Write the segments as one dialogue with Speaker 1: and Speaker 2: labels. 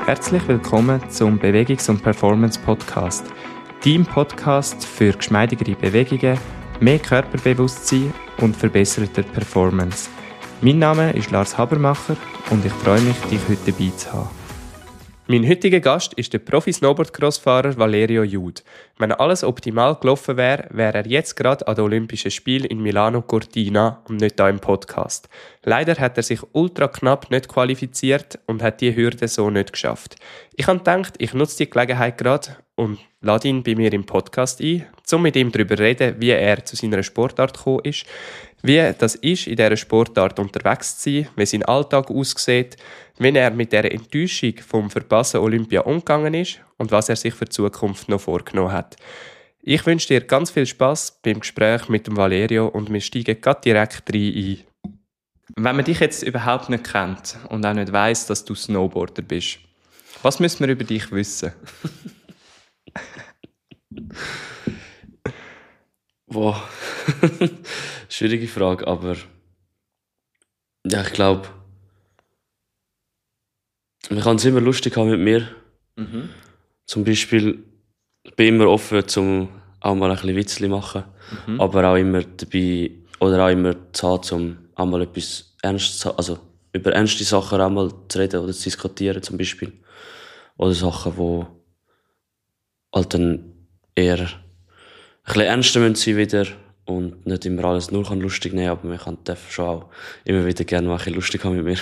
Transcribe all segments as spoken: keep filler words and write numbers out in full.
Speaker 1: Herzlich willkommen zum Bewegungs- und Performance-Podcast. Dein Podcast für geschmeidigere Bewegungen, mehr Körperbewusstsein und verbesserte Performance. Mein Name ist Lars Habermacher und ich freue mich, dich heute dabei zu haben. Mein heutiger Gast ist der Profi-Snowboard-Crossfahrer Valerio Jud. Wenn alles optimal gelaufen wäre, wäre er jetzt gerade an den Olympischen Spielen in Milano Cortina und nicht hier im Podcast. Leider hat er sich ultra knapp nicht qualifiziert und hat die Hürde so nicht geschafft. Ich habe gedacht, ich nutze die Gelegenheit gerade und lade ihn bei mir im Podcast ein, um mit ihm darüber zu reden, wie er zu seiner Sportart gekommen ist, wie das ist, in dieser Sportart unterwegs zu sein, wie sein Alltag aussieht, wie er mit dieser Enttäuschung vom verpassten Olympia umgegangen ist und was er sich für die Zukunft noch vorgenommen hat. Ich wünsche dir ganz viel Spass beim Gespräch mit dem Valerio und wir steigen gerade direkt rein ein. Wenn man dich jetzt überhaupt nicht kennt und auch nicht weiss, dass du Snowboarder bist, was müssen wir über dich wissen?
Speaker 2: Boah, schwierige Frage, aber ja, ich glaube, man kann es immer lustig haben mit mir. Mhm. Zum Beispiel, ich bin immer offen, um auch mal ein bisschen Witzli machen, mhm. aber auch immer dabei, oder auch immer zu haben, um auch mal etwas Ernstes, also über ernste Sachen auch mal zu reden oder zu diskutieren zum Beispiel. Oder Sachen, die halt dann eher ein bisschen ernster müssen sein wieder und nicht immer alles nur kann lustig nehmen, aber man kann schon auch immer wieder gerne mal ein bisschen lustig haben mit mir.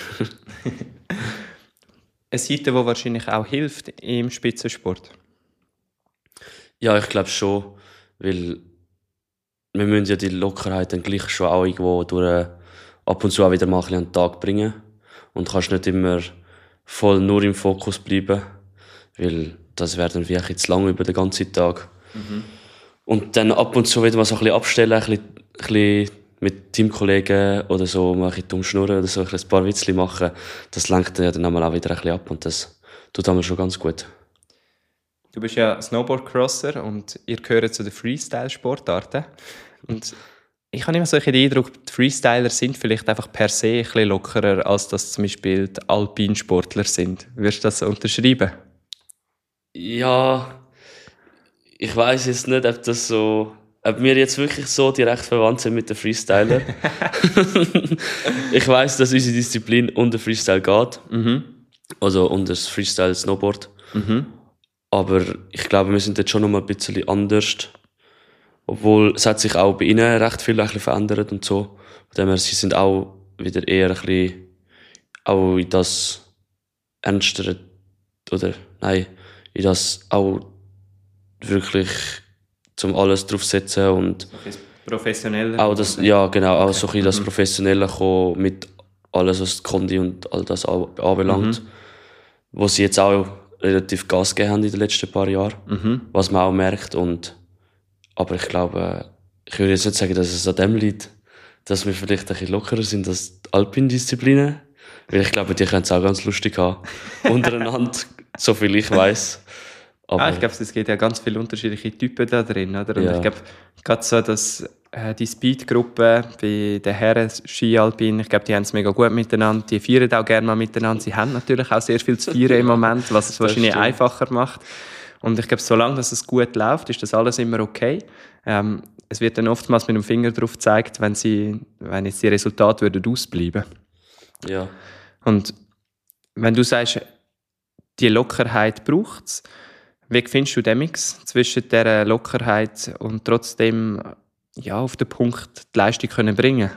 Speaker 1: Eine Seite, die wahrscheinlich auch hilft im Spitzensport.
Speaker 2: Ja, ich glaube schon, weil wir müssen ja die Lockerheit dann gleich schon auch irgendwo durch ab und zu auch wieder mal ein bisschen an den Tag bringen und kannst nicht immer voll nur im Fokus bleiben, weil das wäre dann vielleicht jetzt lang über den ganzen Tag. Mhm. Und dann ab und zu wieder mal so ein bisschen abstellen, ein bisschen, ein bisschen mit Teamkollegen oder so mal ein bisschen dumm schnurren oder so ein, ein paar Witzli machen, das lenkt ja dann auch wieder ein bisschen ab und das tut einmal schon ganz gut.
Speaker 1: Du bist ja Snowboard-Crosser und ihr gehört zu den Freestyle-Sportarten. Und ich habe immer so den Eindruck, die Freestyler sind vielleicht einfach per se ein bisschen lockerer, als das zum Beispiel die Alpinsportler sind. Würdest du das unterschreiben?
Speaker 2: Ja, ich weiss jetzt nicht, ob das so, ob wir jetzt wirklich so direkt verwandt sind mit den Freestylern. Ich weiss, dass unsere Disziplin unter Freestyle geht. Mhm. Also unter das Freestyle-Snowboard. Mhm. Aber ich glaube, wir sind jetzt schon noch mal ein bisschen anders. Obwohl, es hat sich auch bei ihnen recht viel ein bisschen verändert und so. Von dem her, sie sind auch wieder eher ein bisschen auch in das ernstere, oder nein, in das auch wirklich zum alles draufsetzen und
Speaker 1: okay, professioneller
Speaker 2: auch das, ja genau, auch okay. So ein bisschen das Professionelle kommen mit alles, was Kondi und all das anbelangt, mhm. wo sie jetzt auch relativ Gas gegeben haben in den letzten paar Jahren, mhm. was man auch merkt. Und, aber ich glaube, ich würde jetzt nicht sagen, dass es an dem liegt, dass wir vielleicht ein bisschen lockerer sind als die Alpin-Disziplinen, weil ich glaube, die können es auch ganz lustig haben untereinander, so viel ich weiss.
Speaker 1: Aber ah, ich glaube, es gibt ja ganz viele unterschiedliche Typen da drin, oder? Und ja. Ich glaube, gerade so, dass äh, die Speed-Gruppe bei den Herren Ski-Alpin, ich glaube, die haben es mega gut miteinander, die feiern auch gerne mal miteinander. Sie haben natürlich auch sehr viel zu feiern im Moment, was es wahrscheinlich stimmt. einfacher macht. Und ich glaube, solange dass es gut läuft, ist das alles immer okay. Ähm, es wird dann oftmals mit dem Finger drauf gezeigt, wenn, sie, wenn jetzt die Resultate würden ausbleiben.
Speaker 2: Ja.
Speaker 1: Und wenn du sagst, die Lockerheit braucht es, wie findest du den Mix zwischen dieser Lockerheit und trotzdem ja, auf den Punkt die Leistung können bringen?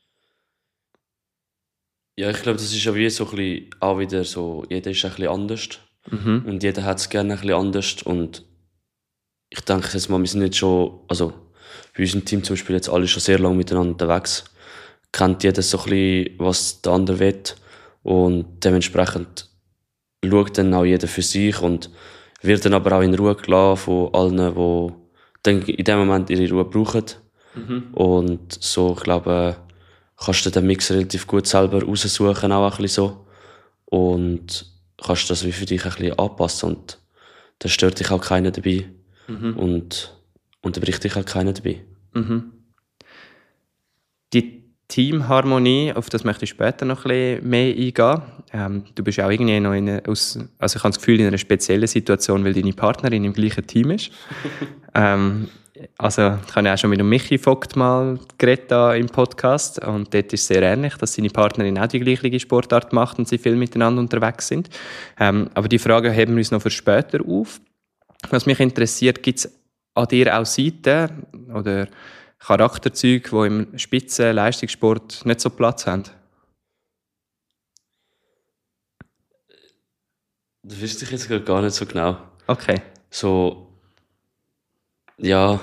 Speaker 2: Ja, ich glaube, das ist ja wie so ein bisschen auch wieder so, jeder ist ein bisschen anders. Mhm. Und jeder hat es gerne ein bisschen anders. Und ich denke jetzt mal, wir sind jetzt schon, also bei unserem Team zum Beispiel jetzt alle schon sehr lange miteinander unterwegs. Kennt jeder so ein bisschen, was der andere will. Und dementsprechend schaut dann auch jeder für sich und wird dann aber auch in Ruhe gelassen von allen, die dann in dem Moment ihre Ruhe brauchen. Mhm. Und so, ich glaube, kannst du den Mix relativ gut selber raussuchen, auch ein bisschen so. Und kannst das wie für dich ein bisschen anpassen. Und da stört dich auch keiner dabei. Mhm. Und unterbricht dich auch keiner dabei.
Speaker 1: Mhm. Die Teamharmonie, auf das möchte ich später noch ein bisschen mehr eingehen. Ähm, du bist auch irgendwie noch in einer, aus, also ich habe das Gefühl, in einer speziellen Situation, weil deine Partnerin im gleichen Team ist. ähm, also ich habe ja auch schon mit dem Michi Vogt mal geredet da im Podcast und dort ist es sehr ähnlich, dass seine Partnerin auch die gleiche Sportart macht und sie viel miteinander unterwegs sind. Ähm, aber die Frage heben wir uns noch für später auf. Was mich interessiert, gibt es an dir auch Seiten oder Charakterzüge, die im Spitzen-Leistungssport nicht so Platz haben?
Speaker 2: Das wüsste ich jetzt gar nicht so genau.
Speaker 1: Okay.
Speaker 2: So, ja.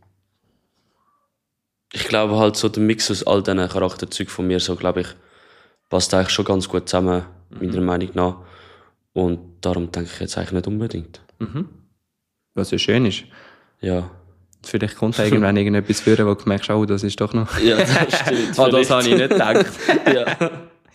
Speaker 2: Ich glaube halt so der Mix aus all diesen Charakterzügen von mir, so glaube ich, passt eigentlich schon ganz gut zusammen, mhm. meiner Meinung nach. Und darum denke ich jetzt eigentlich nicht unbedingt.
Speaker 1: Mhm. Was ja schön ist.
Speaker 2: Ja.
Speaker 1: Vielleicht kommt irgendwann irgendetwas führen, wo du merkst, oh, das ist doch noch...
Speaker 2: Ja, das stimmt.
Speaker 1: Oh, das habe ich nicht gedacht.
Speaker 2: Ja.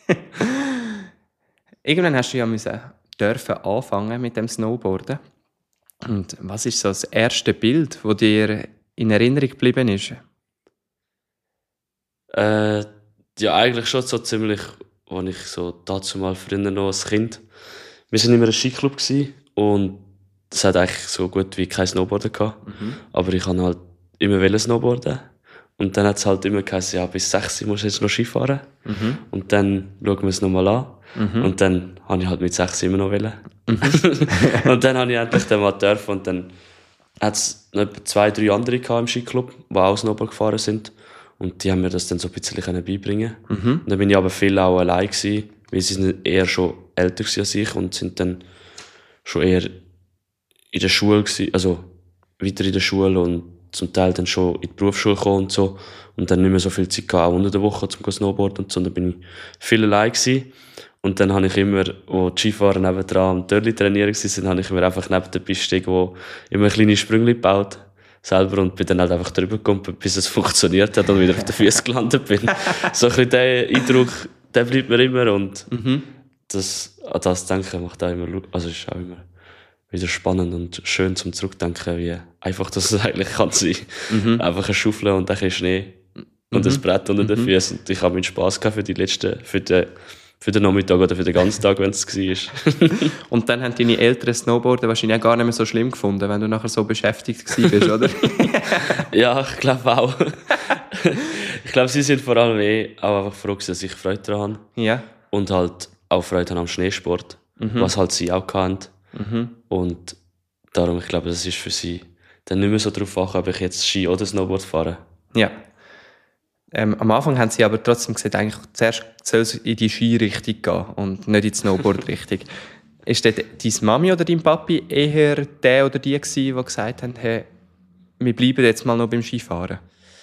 Speaker 1: Irgendwann hast du ja müssen dürfen anfangen mit dem Snowboarden. Und was ist so das erste Bild, das dir in Erinnerung geblieben ist?
Speaker 2: Äh, ja, eigentlich schon so ziemlich, als ich so dazu mal früher noch als Kind... Wir waren immer ein Skiclub und es hat eigentlich so gut wie kein Snowboarden gehabt. Mhm. Aber ich wollte halt immer Snowboarden. Und dann hat es halt immer geheißen, ja, bis sechs musst du jetzt noch Ski fahren. Mhm. Und dann schauen wir es nochmal an. Mhm. Und dann habe ich halt mit sechs immer noch wollen. Mhm. Und dann habe ich endlich den mal dürfen. Und dann hat es noch etwa zwei, drei andere im Skiclub, die auch Snowboard gefahren sind. Und die haben mir das dann so ein bisschen beibringen können. Mhm. Und dann bin ich aber viel auch allein gewesen, weil sie sind eher schon älter als ich und sind dann schon eher in der Schule gewesen, also weiter in der Schule und zum Teil dann schon in die Berufsschule gekommen und so. Und dann nicht mehr so viel Zeit gehabt, auch unter der Woche zum Snowboarden und so. Und dann bin ich viel allein gewesen. Und dann habe ich immer, wo die Skifahrer nebendran am Törli trainieren waren, habe ich immer einfach neben der Piste irgendwo immer kleine Sprünge gebaut. Selber und bin dann halt einfach drüber gekommen, bis es funktioniert hat und wieder auf den Füßen gelandet bin. So ein bisschen der Eindruck, der bleibt mir immer und mhm. das, an das Denken macht auch immer, also ist auch immer wieder spannend und schön zum Zurückdenken, wie einfach das eigentlich kann sein. Mhm. Einfach eine Schaufel und ein bisschen Schnee und mhm. ein Brett unter den Füßen. Und ich habe meinen Spass gehabt für die letzten, für den, für den Nachmittag oder für den ganzen Tag, wenn es war.
Speaker 1: Und dann haben deine Eltern Snowboarden wahrscheinlich auch gar nicht mehr so schlimm gefunden, wenn du nachher so beschäftigt bist, oder?
Speaker 2: Ja, ich glaube auch. Ich glaube, sie sind vor allem eh auch einfach froh, dass ich Freude daran habe.
Speaker 1: Ja.
Speaker 2: Und halt auch Freude haben am Schneesport, mhm. was halt sie auch hatten. Mhm. Und darum, ich glaube, das ist für sie dann nicht mehr so darauf achten, ob ich jetzt Ski oder Snowboard fahre.
Speaker 1: Ja. Ähm, am Anfang haben sie aber trotzdem gesagt, eigentlich zuerst soll es in die Ski-Richtung gehen und nicht in die Snowboard-Richtung. Ist dort deine Mami oder dein Papi eher der oder die gewesen, die gesagt haben, hey, wir bleiben jetzt mal noch beim Skifahren?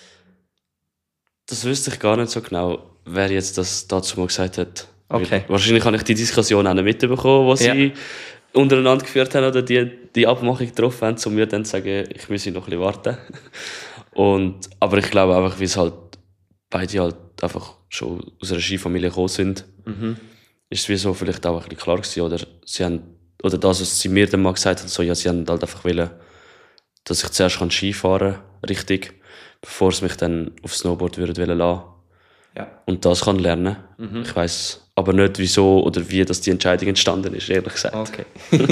Speaker 2: Das wüsste ich gar nicht so genau, wer jetzt das dazu mal gesagt hat.
Speaker 1: Okay.
Speaker 2: Wahrscheinlich habe ich die Diskussion auch nicht mitbekommen, die ja. sie untereinander geführt haben oder die, die Abmachung getroffen haben, um mir dann zu sagen, ich muss noch ein bisschen warten. Und, aber ich glaube einfach, wie es halt beide halt einfach schon aus einer Skifamilie gekommen sind, mhm. ist es wie so vielleicht auch ein bisschen klar gewesen. Oder, sie haben, oder das, was sie mir dann mal gesagt haben, so, ja, sie haben halt einfach wollen, dass ich zuerst Ski fahren kann, richtig, bevor sie mich dann aufs Snowboard würden lassen. Ja. Und das kann lernen. Mhm. Ich weiss aber nicht, wieso oder wie das die Entscheidung entstanden ist, ehrlich gesagt.
Speaker 1: Okay.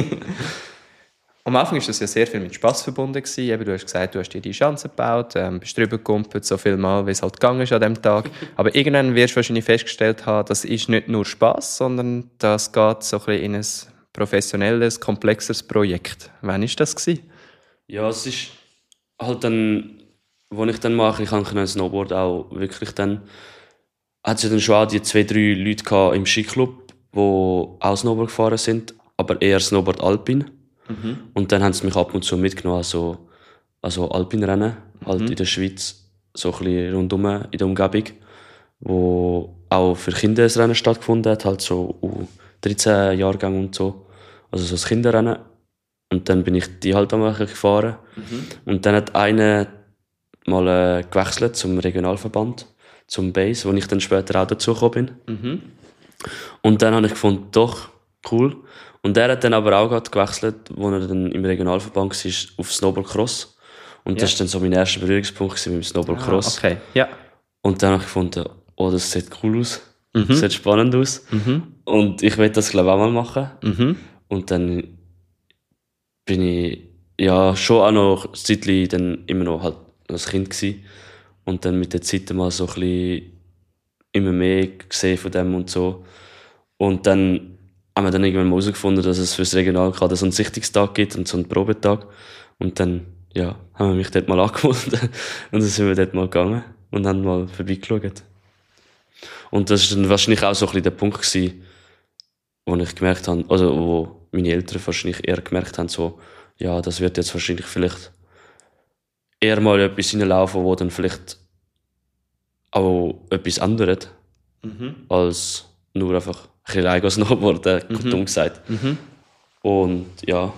Speaker 1: Am Anfang war das ja sehr viel mit Spass verbunden gewesen. Eben, du hast gesagt, du hast dir die Schanze gebaut, ähm, bist drüber gekumpelt, so viel Mal, wie es halt gegangen ist an diesem Tag. Aber irgendwann wirst du wahrscheinlich festgestellt haben, das ist nicht nur Spass, sondern das geht so ein bisschen in ein professionelles, komplexes Projekt. Wann war das gewesen?
Speaker 2: Ja, es ist halt dann, als ich dann mache, ich kann ein Snowboard auch wirklich dann, hat es ja dann schon auch die zwei, drei Leute gehabt im Skiclub, die auch Snowboard gefahren sind, aber eher Snowboard Alpin. Mhm. Und dann haben sie mich ab und zu mitgenommen, also, also Alpinrennen, halt mhm. in der Schweiz, so ein bisschen rundum in der Umgebung, wo auch für Kinder ein Rennen stattgefunden hat, halt so uh, dreizehn Jahrgänge und so, also so ein Kinderrennen. Und dann bin ich die halt einmal gefahren. Mhm. Und dann hat einer mal äh, gewechselt zum Regionalverband, zum Base, wo ich dann später auch dazugekommen bin. Mhm. Und dann habe ich gefunden, doch, cool. Und der hat dann aber auch gerade gewechselt, als er dann im Regionalverband war, auf Snowboardcross. Und ja. das war dann so mein erster Berührungspunkt mit dem Snowboardcross.
Speaker 1: Ah, okay, ja.
Speaker 2: Und dann habe ich gefunden, oh, das sieht cool aus. Mhm. Sieht spannend aus. Mhm. Und ich will das, glaube ich, auch mal machen.
Speaker 1: Mhm.
Speaker 2: Und dann bin ich ja schon auch noch ein Zeitchen dann immer noch halt als Kind gewesen. Und dann mit der Zeit mal so ein bisschen immer mehr gesehen von dem und so. Und dann haben wir dann irgendwann mal herausgefunden, dass es fürs Regionalkader so einen Sichtungstag gibt und so einen Probetag. Und dann, ja, haben wir mich dort mal angemeldet. Und dann sind wir dort mal gegangen und haben mal vorbeigeschaut. Und das war dann wahrscheinlich auch so ein bisschen der Punkt gewesen, wo ich gemerkt habe, also wo meine Eltern wahrscheinlich eher gemerkt haben, so, ja, das wird jetzt wahrscheinlich vielleicht eher mal etwas hineinlaufen, wo dann vielleicht auch etwas ändert, mhm. als nur einfach ein bisschen Lego Snowboarden, mhm. dumm gesagt. Mhm. Und ja.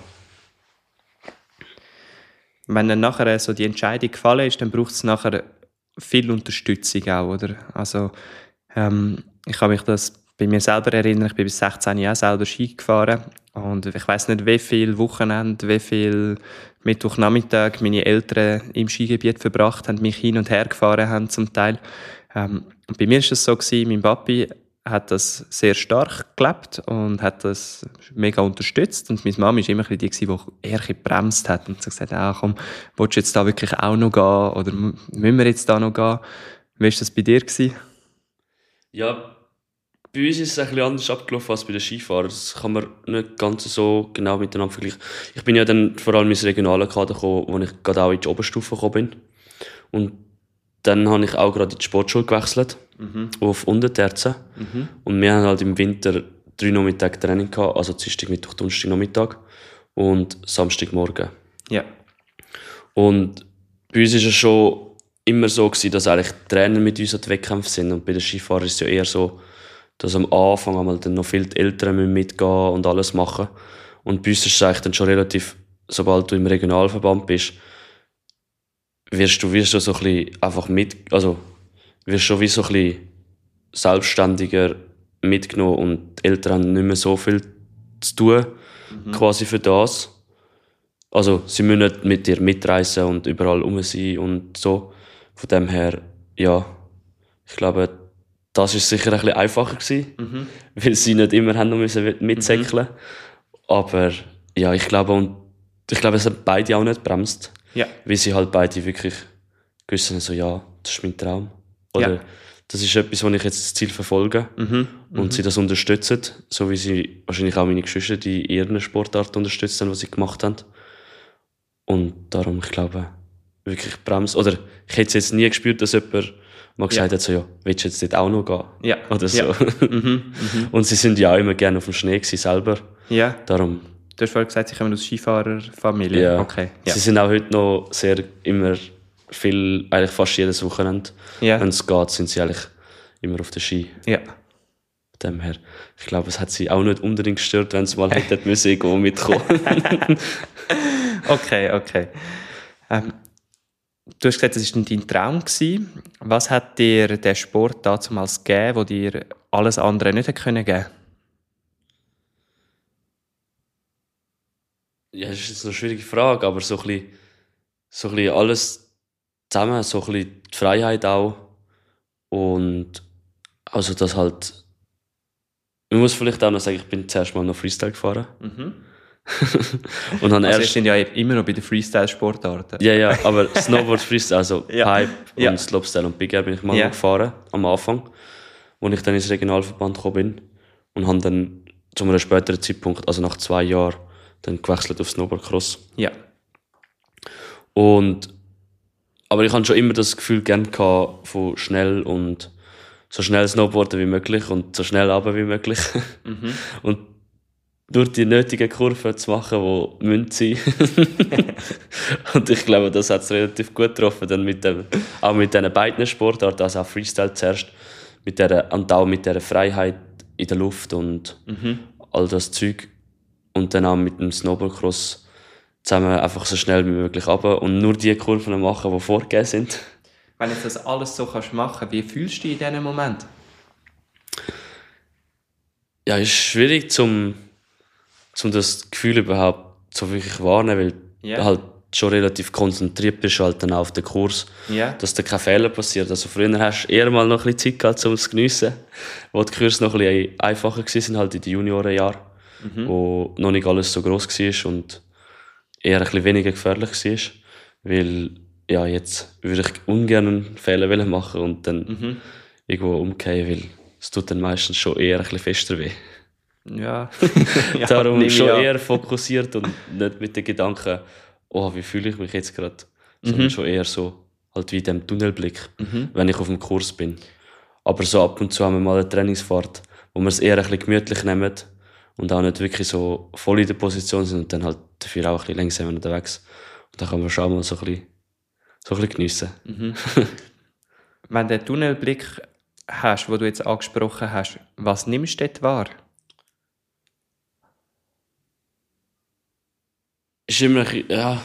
Speaker 1: Wenn dann nachher so die Entscheidung gefallen ist, dann braucht es nachher viel Unterstützung auch, oder? Also, ähm, ich kann mich das bei mir selber erinnern, ich bin bis sechzehn Jahre selber Ski gefahren und ich weiss nicht, wie viele Wochenende, wie viel Mittwochnachmittag meine Eltern im Skigebiet verbracht haben, mich hin und her gefahren haben zum Teil. Ähm, und bei mir war es so gewesen, mein Papi hat das sehr stark gelebt und hat das mega unterstützt und meine Mama war immer die, die eher ein bisschen gebremst hat und so gesagt, ah, komm, willst du jetzt da wirklich auch noch gehen oder müssen wir jetzt da noch gehen? Wie war das bei dir gewesen?
Speaker 2: Ja, bei uns ist es ein bisschen anders abgelaufen als bei den Skifahrern. Das kann man nicht ganz so genau miteinander vergleichen. Ich bin ja dann vor allem ins regionale Kader gekommen, wo ich gerade auch in die Oberstufe gekommen bin. Und dann habe ich auch gerade in die Sportschule gewechselt, mhm. auf Unterterzen. Mhm. Und wir haben halt im Winter drei Nachmittage Training gehabt, also Dienstag, Mittwoch, Donnerstag, Nachmittag und Samstagmorgen.
Speaker 1: Ja.
Speaker 2: Und bei uns war es schon immer so gewesen, dass eigentlich die Trainer mit uns an die Wettkämpfe sind. Und bei den Skifahrern ist es ja eher so, dass am Anfang einmal dann noch viele Eltern mitgehen und alles machen. Und bei uns ist es eigentlich dann schon relativ, sobald du im Regionalverband bist, wirst du, wirst du so ein bisschen einfach mit, also wirst schon wie so ein bisschen selbstständiger mitgenommen und die Eltern haben nicht mehr so viel zu tun, mhm. quasi für das. Also sie müssen nicht mit dir mitreisen und überall rum sein und so. Von dem her, ja, ich glaube, das war sicher ein bisschen einfacher gewesen, mhm. weil sie nicht immer haben noch müssen mitsäckeln. Mhm. Aber ja, ich glaube, und ich glaube, es haben beide auch nicht gebremst.
Speaker 1: Ja.
Speaker 2: Weil sie halt beide wirklich gewusst haben, so, ja, das ist mein Traum. Oder ja. das ist etwas, wo ich jetzt das Ziel verfolge. Mhm. Und mhm. sie das unterstützen, so wie sie wahrscheinlich auch meine Geschwister die ihren Sportart unterstützt haben, was sie gemacht haben. Und darum, ich glaube, wirklich bremst. Oder ich hätte es jetzt nie gespürt, dass jemand mal gesagt ja. hat, so, ja, willst du jetzt dort auch noch gehen?
Speaker 1: Ja.
Speaker 2: Oder so.
Speaker 1: Ja. Mhm. Mhm.
Speaker 2: Und sie sind ja auch immer gerne auf dem Schnee gewesen, selber.
Speaker 1: Ja.
Speaker 2: Darum.
Speaker 1: Du hast vorhin gesagt, sie kommen aus Skifahrerfamilie.
Speaker 2: Ja.
Speaker 1: Okay. Ja.
Speaker 2: Sie sind auch heute noch sehr, immer viel, eigentlich fast jedes Wochenende.
Speaker 1: Ja.
Speaker 2: Wenn es geht, sind sie eigentlich immer auf der Ski.
Speaker 1: Ja.
Speaker 2: Von dem her, ich glaube, es hat sie auch nicht unbedingt gestört, wenn sie mal hätten müssen irgendwo mitkommen.
Speaker 1: Okay, okay. Ähm, du hast gesagt, das war dein Traum gewesen. Was hat dir der Sport damals gegeben, wo dir alles andere nicht geben konnte?
Speaker 2: Ja, das ist jetzt eine schwierige Frage, aber so ein bisschen, so ein bisschen alles zusammen, so ein bisschen die Freiheit auch. Und also das halt, man muss vielleicht auch noch sagen, ich bin zuerst mal noch Freestyle gefahren. Mhm. Und dann
Speaker 1: also
Speaker 2: erst,
Speaker 1: sind ja immer noch bei den Freestyle-Sportarten.
Speaker 2: Ja, ja, aber Snowboard, Freestyle, also ja. Pipe und
Speaker 1: ja.
Speaker 2: Slopestyle und Big Air bin ich mal
Speaker 1: ja.
Speaker 2: gefahren, am Anfang, wo ich dann ins Regionalverband gekommen bin. Und habe dann zu einem späteren Zeitpunkt, also nach zwei Jahren, dann gewechselt auf Snowboardcross.
Speaker 1: Ja.
Speaker 2: Und, aber ich hatte schon immer das Gefühl gern gehabt, von schnell und so schnell Snowboarden wie möglich und so schnell runter wie möglich. Mhm. Und durch die nötigen Kurven zu machen, die müssen sein. Und ich glaube, das hat es relativ gut getroffen, dann mit dem, auch mit diesen beiden Sportarten, also auch Freestyle zuerst, mit der, und auch mit dieser Freiheit in der Luft und mhm. all das Zeug. Und dann auch mit dem Snowboardcross zusammen einfach so schnell wie möglich runter und nur die Kurven machen, die vorgegeben sind.
Speaker 1: Wenn du das alles so kannst machen, wie fühlst du dich in diesem Moment?
Speaker 2: Ja, es ist schwierig, zum, zum das Gefühl überhaupt so wirklich wahrnehmen, weil yeah. halt schon relativ konzentriert bist halt dann auf den Kurs,
Speaker 1: Ja.
Speaker 2: dass da kein Fehler passiert. Also früher hast du eher mal noch ein bisschen Zeit gehabt, um es zu geniessen, wo die Kurse noch ein bisschen einfacher waren, halt in den Juniorenjahren, mhm. wo noch nicht alles so gross war und eher ein bisschen weniger gefährlich war. Weil ja, jetzt würde ich ungern einen Fehler machen und dann mhm. irgendwo umkehren, weil es tut dann meistens schon eher ein bisschen fester weh.
Speaker 1: Ja.
Speaker 2: Darum schon eher fokussiert und nicht mit den Gedanken, oh, wie fühle ich mich jetzt gerade, sondern mhm. schon eher so, halt wie in diesem Tunnelblick, mhm. wenn ich auf dem Kurs bin. Aber so ab und zu haben wir mal eine Trainingsfahrt, wo wir es eher ein bisschen gemütlich nehmen und auch nicht wirklich so voll in der Position sind und dann halt dafür auch ein bisschen langsamer unterwegs. Und dann kann man schon mal so ein bisschen, so ein bisschen geniessen.
Speaker 1: Mhm. Wenn du den Tunnelblick hast, den du jetzt angesprochen hast, was nimmst du dort wahr?
Speaker 2: Ist immer, ja.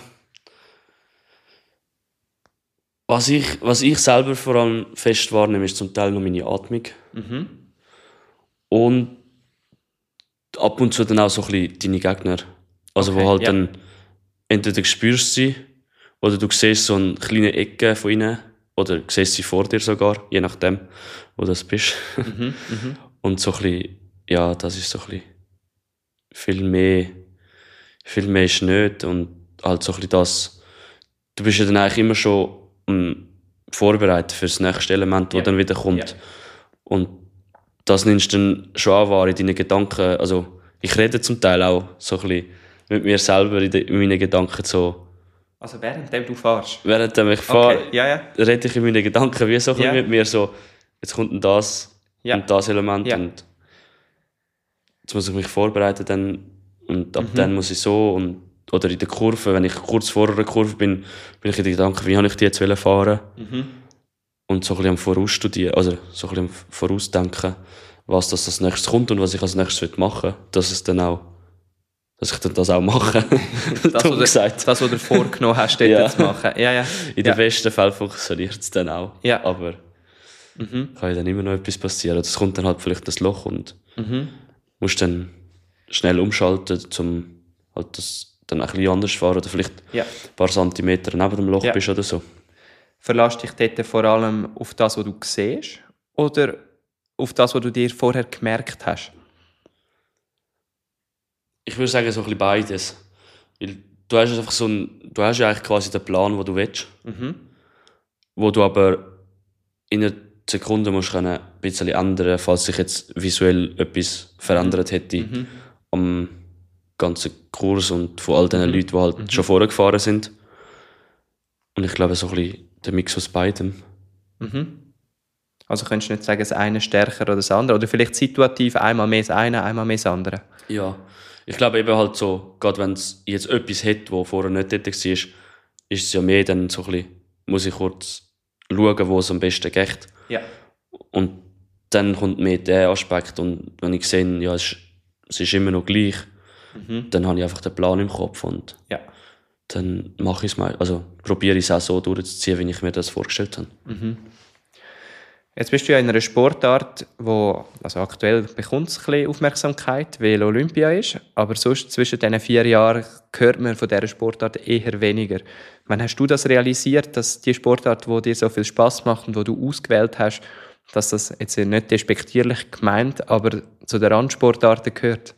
Speaker 2: Was ich, was ich selber vor allem fest wahrnehme, ist zum Teil noch meine Atmung. Mhm. Und ab und zu dann auch so ein bisschen deine Gegner. Also okay, wo halt ja. dann entweder du spürst sie oder du siehst so eine kleine Ecke von ihnen oder du siehst sie vor dir sogar, je nachdem, wo du bist. Mhm, mhm. Und so ein bisschen, ja, das ist so ein bisschen viel mehr, viel mehr ist nicht und halt so ein bisschen das, du bist ja dann eigentlich immer schon um, vorbereitet für das nächste Element, das ja. dann wieder kommt. Ja. Und das nimmst du dann schon auch wahr in deinen Gedanken, also ich rede zum Teil auch so ein bisschen mit mir selber in, de, in meinen Gedanken so.
Speaker 1: Also währenddem du fährst?
Speaker 2: Währenddem ich fahre,
Speaker 1: okay. ja, ja.
Speaker 2: rede ich in meinen Gedanken wie so ein bisschen ja. mit mir so, jetzt kommt das ja. und das Element ja. und jetzt muss ich mich vorbereiten dann, und ab mhm. dann muss ich so und oder in der Kurve, wenn ich kurz vor einer Kurve bin, bin ich in den Gedanken, wie habe ich die jetzt fahren mhm. und so ein bisschen am Vorausstudieren, also so ein bisschen am Vorausdenken, was das als nächstes kommt und was ich als nächstes machen will, dass es dann auch, dass ich dann das auch mache.
Speaker 1: das, was gesagt. das, was du vorgenommen hast, dort ja. zu machen. Ja, ja.
Speaker 2: In
Speaker 1: ja.
Speaker 2: den besten Fällen funktioniert es dann auch.
Speaker 1: Ja.
Speaker 2: Aber mhm. kann ja dann immer noch etwas passieren. Es kommt dann halt vielleicht das Loch und mhm. musst dann schnell umschalten, um halt das dann ein bisschen anders fahren oder vielleicht ja. ein paar Zentimeter neben dem Loch ja. bist oder so.
Speaker 1: Verlässt dich dort vor allem auf das, was du siehst oder auf das, was du dir vorher gemerkt hast?
Speaker 2: Ich würde sagen, so ein bisschen beides. Weil du hast einfach so ein, du hast ja eigentlich quasi den Plan, den du willst, mhm. wo du aber in einer Sekunde musst können ein bisschen ändern, falls sich jetzt visuell etwas verändert hätte mhm. am ganzen Kurs und von all den mhm. Leuten, die halt mhm. schon vorher gefahren sind. Und ich glaube, so ein bisschen der Mix aus beidem.
Speaker 1: Mhm. Also könntest du nicht sagen, das eine stärker oder das andere? Oder vielleicht situativ einmal mehr das eine, einmal mehr das andere?
Speaker 2: Ja, ich glaube eben halt so, gerade wenn es jetzt etwas hat, das vorher nicht dort war, ist es ja mehr dann so ein bisschen, muss ich kurz schauen, wo es am besten geht.
Speaker 1: Ja.
Speaker 2: Und dann kommt mehr der Aspekt und wenn ich sehe, ja, es ist, es ist immer noch gleich, mhm. dann habe ich einfach den Plan im Kopf und
Speaker 1: ja.
Speaker 2: dann mache ich es mal, also probiere ich es auch so durchzuziehen, wie ich mir das vorgestellt habe.
Speaker 1: Mhm. Jetzt bist du ja in einer Sportart, wo also aktuell bekommt es ein bisschen Aufmerksamkeit, weil Olympia ist, aber sonst zwischen diesen vier Jahren hört man von dieser Sportart eher weniger. Wann hast du das realisiert, dass die Sportart, die dir so viel Spass macht und die du ausgewählt hast, dass das jetzt nicht despektierlich gemeint, aber zu den Randsportarten gehört?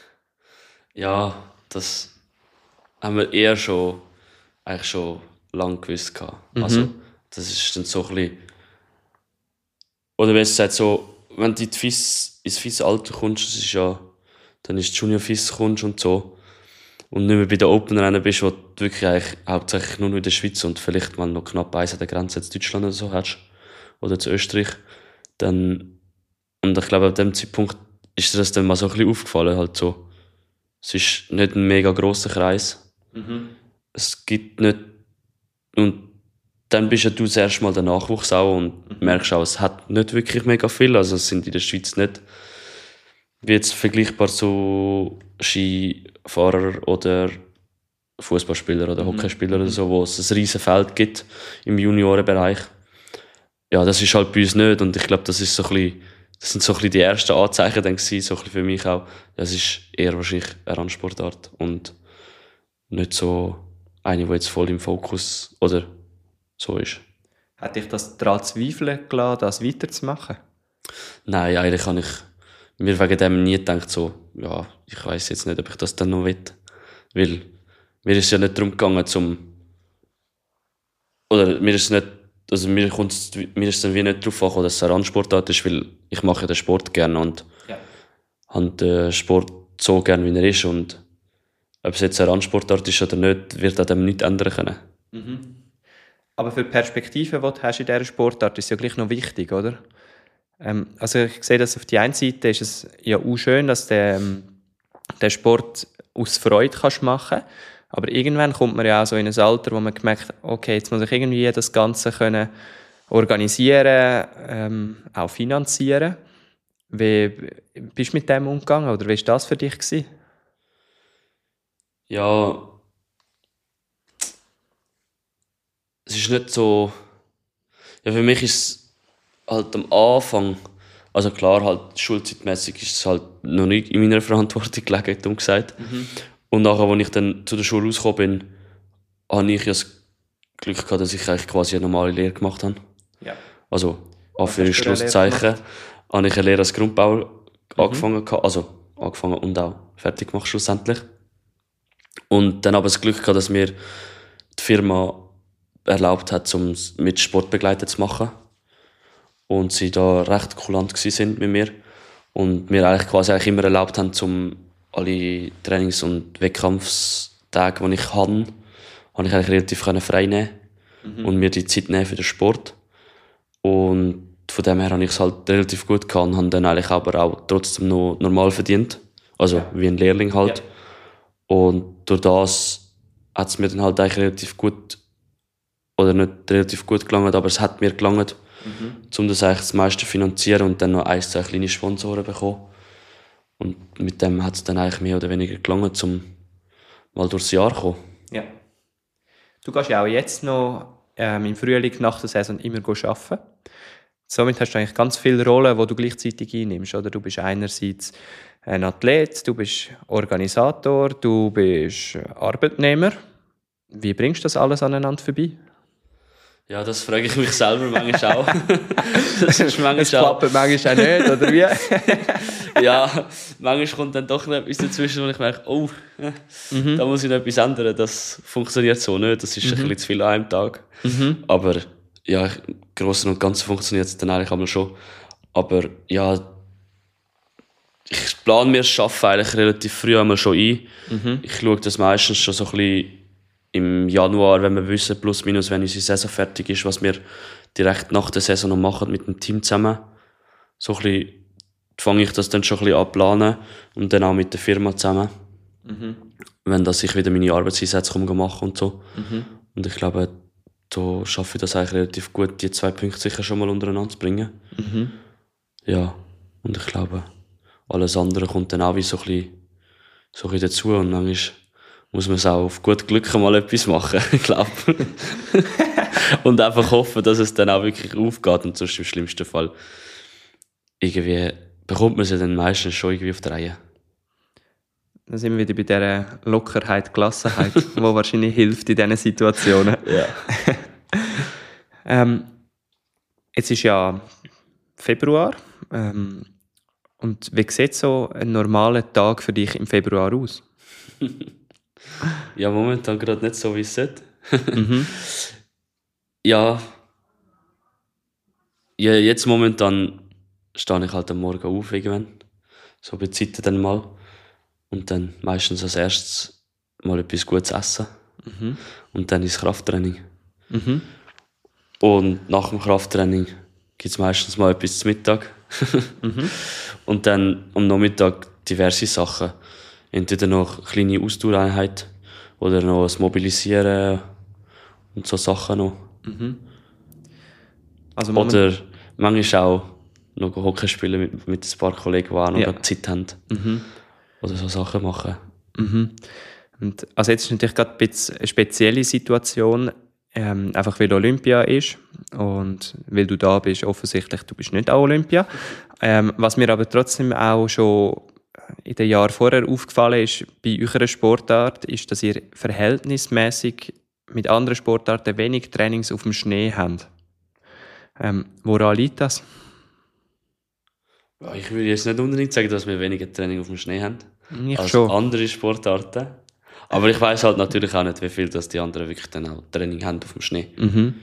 Speaker 2: Ja, das haben wir eher schon, eigentlich schon lange gewusst. Mhm. Also, das ist dann so ein bisschen, oder wenn es sagt so, wenn du in F I S, ins F I S-Alter kommst, das ist ja, dann ist Junior F I S kommst und so, und nicht mehr bei den Open-Rennen bist, wo du wirklich eigentlich hauptsächlich nur noch in der Schweiz und vielleicht mal noch knapp eins an der Grenze zu Deutschland oder so hast, oder zu Österreich, dann, und ich glaube, ab dem Zeitpunkt ist dir das dann mal so ein bisschen aufgefallen, halt so, es ist nicht ein mega grosser Kreis, mhm. es gibt nicht, und dann bist ja du das erste Mal der Nachwuchs auch und mhm. merkst auch, es hat nicht wirklich mega viel. Also es sind in der Schweiz nicht wie jetzt vergleichbar zu Skifahrer oder Fußballspieler oder Hockeyspieler mhm. oder so, wo es ein riesen Feld gibt im Juniorenbereich. Ja, das ist halt bei uns nicht und ich glaube, das ist so ein bisschen, das sind so ein bisschen die ersten Anzeichen dann gewesen, so ein bisschen für mich auch. Das ist eher wahrscheinlich eine Randsportart und nicht so eine, die jetzt voll im Fokus oder so ist.
Speaker 1: Hat dich das daran zweifeln gelassen, das weiterzumachen?
Speaker 2: Nein, eigentlich habe ich mir wegen dem nie gedacht, so, ja, ich weiss jetzt nicht, ob ich das dann noch will. Weil mir ist es ja nicht darum gegangen, zum oder mir ist es nicht, also mir, kommt's, mir ist es dann wie nicht darauf angekommen, dass es eine Randsportart ist, weil ich mache den Sport gerne und
Speaker 1: ja.
Speaker 2: habe den Sport so gerne, wie er ist. Und ob es jetzt eine Randsportart ist oder nicht, wird an dem nichts ändern können.
Speaker 1: Mhm. Aber für die Perspektive, die du hast in dieser Sportart, ist es ja gleich noch wichtig, oder? Ähm, also ich sehe, dass auf die einen Seite ist es ja auch schön, dass du ähm, den Sport aus Freude kannst machen. Aber irgendwann kommt man ja auch so in ein Alter, wo man gemerkt hat, okay, jetzt muss ich irgendwie das Ganze können organisieren, ähm, auch finanzieren. Wie bist du mit dem umgegangen oder wie war das für dich gewesen?
Speaker 2: Ja, es ist nicht so. Ja, für mich ist es halt am Anfang, also klar, halt schulzeitmässig ist es halt noch nicht in meiner Verantwortung gelegen, dumm gesagt. Mhm. Und nachher, als ich dann zu der Schule rausgekommen bin, habe ich ja das Glück gehabt, dass ich eigentlich quasi eine normale Lehre gemacht habe. Ja. Also, Anführungs-Schlusszeichen, habe ich eine Lehre als Grundbauer mhm. angefangen, also angefangen und auch fertig gemacht schlussendlich. Und dann habe ich das Glück gehabt, dass mir die Firma erlaubt hat, um mit Sportbegleiter zu machen. Und sie da recht kulant sind mit mir. Und mir eigentlich quasi eigentlich immer erlaubt haben, um alle Trainings- und Wettkampfstage, die ich hatte, habe ich eigentlich relativ frei nehmen mhm. und mir die Zeit nehmen für den Sport. Und von dem her habe ich es halt relativ gut gehabt und habe dann eigentlich aber auch trotzdem noch normal verdient. Also ja. wie ein Lehrling halt. Ja. Und durch das hat es mir dann halt eigentlich relativ gut, oder nicht relativ gut gelangt, aber es hat mir gelangt, mhm. um das eigentlich das meiste zu finanzieren und dann noch ein, zwei kleine Sponsoren bekommen. Und mit dem hat es dann eigentlich mehr oder weniger gelangt, um mal durchs Jahr zu kommen.
Speaker 1: Ja. Du gehst ja auch jetzt noch ähm, im Frühling nach der Saison immer arbeiten. Somit hast du eigentlich ganz viele Rollen, die du gleichzeitig einnimmst. Oder? Du bist einerseits ein Athlet, du bist Organisator, du bist Arbeitnehmer. Wie bringst du das alles aneinander vorbei?
Speaker 2: Ja, das frage ich mich selber manchmal auch. Das ist manchmal
Speaker 1: das klappt auch. manchmal auch nicht, oder wie?
Speaker 2: Ja, manchmal kommt dann doch noch etwas dazwischen, wo ich merke, oh, mhm. da muss ich noch etwas ändern. Das funktioniert so nicht, das ist mhm. ein bisschen zu viel an einem Tag. Mhm. Aber ja, im Großen und Ganzen funktioniert es dann eigentlich einmal schon. Aber ja, ich plane mir das Arbeiten eigentlich relativ früh einmal schon ein. Mhm. Ich schaue das meistens schon so ein bisschen im Januar, wenn wir wissen, plus minus, wenn unsere Saison fertig ist, was wir direkt nach der Saison noch machen mit dem Team zusammen. So ein bisschen fange ich das dann schon ein bisschen an zu planen und dann auch mit der Firma zusammen. Mhm. Wenn dass ich wieder meine Arbeitseinsätze machen und so. Mhm. Und ich glaube, da schaffe ich das eigentlich relativ gut, die zwei Punkte sicher schon mal untereinander zu bringen. Mhm. Ja, und ich glaube, alles andere kommt dann auch wie so ein bisschen, so ein bisschen dazu und dann ist muss man es auch auf gut Glück mal etwas machen, ich glaube. Und einfach hoffen, dass es dann auch wirklich aufgeht und sonst im schlimmsten Fall irgendwie bekommt man es ja dann meistens schon irgendwie auf die Reihe.
Speaker 1: Dann sind wir wieder bei dieser Lockerheit, Gelassenheit, die wahrscheinlich hilft in diesen Situationen.
Speaker 2: Ja.
Speaker 1: ähm, jetzt ist ja Februar. Ähm, und wie sieht so ein normaler Tag für dich im Februar aus?
Speaker 2: Ja, momentan gerade nicht so, wie es sollte. mhm. ja. ja, jetzt momentan stehe ich halt am Morgen auf irgendwann. So bei Zeiten dann mal. Und dann meistens als erstes mal etwas Gutes essen. Mhm. Und dann ins Krafttraining. Mhm. Und nach dem Krafttraining gibt es meistens mal etwas zum Mittag. mhm. Und dann am Nachmittag diverse Sachen. Entweder noch eine kleine Ausdauereinheit oder noch das Mobilisieren und so Sachen noch. Mhm. Also oder manchmal auch noch Hockey spielen mit, mit ein paar Kollegen, die auch noch ja. Zeit haben. Mhm. Oder so Sachen machen.
Speaker 1: Mhm. Und also jetzt ist natürlich gerade ein bisschen eine spezielle Situation, ähm, einfach weil Olympia ist und weil du da bist, offensichtlich, du bist nicht an Olympia. Ähm, was wir aber trotzdem auch schon in den Jahren vorher aufgefallen ist bei eurer Sportart, ist, dass ihr verhältnismäßig mit anderen Sportarten wenig Trainings auf dem Schnee habt. Ähm, woran liegt das?
Speaker 2: Ja, ich würde jetzt nicht unbedingt sagen, dass wir weniger Training auf dem Schnee haben
Speaker 1: Ich
Speaker 2: als
Speaker 1: schon.
Speaker 2: andere Sportarten. Aber ich weiss halt natürlich auch nicht, wie viel dass die anderen wirklich dann auch Training haben auf dem Schnee.
Speaker 1: Mhm.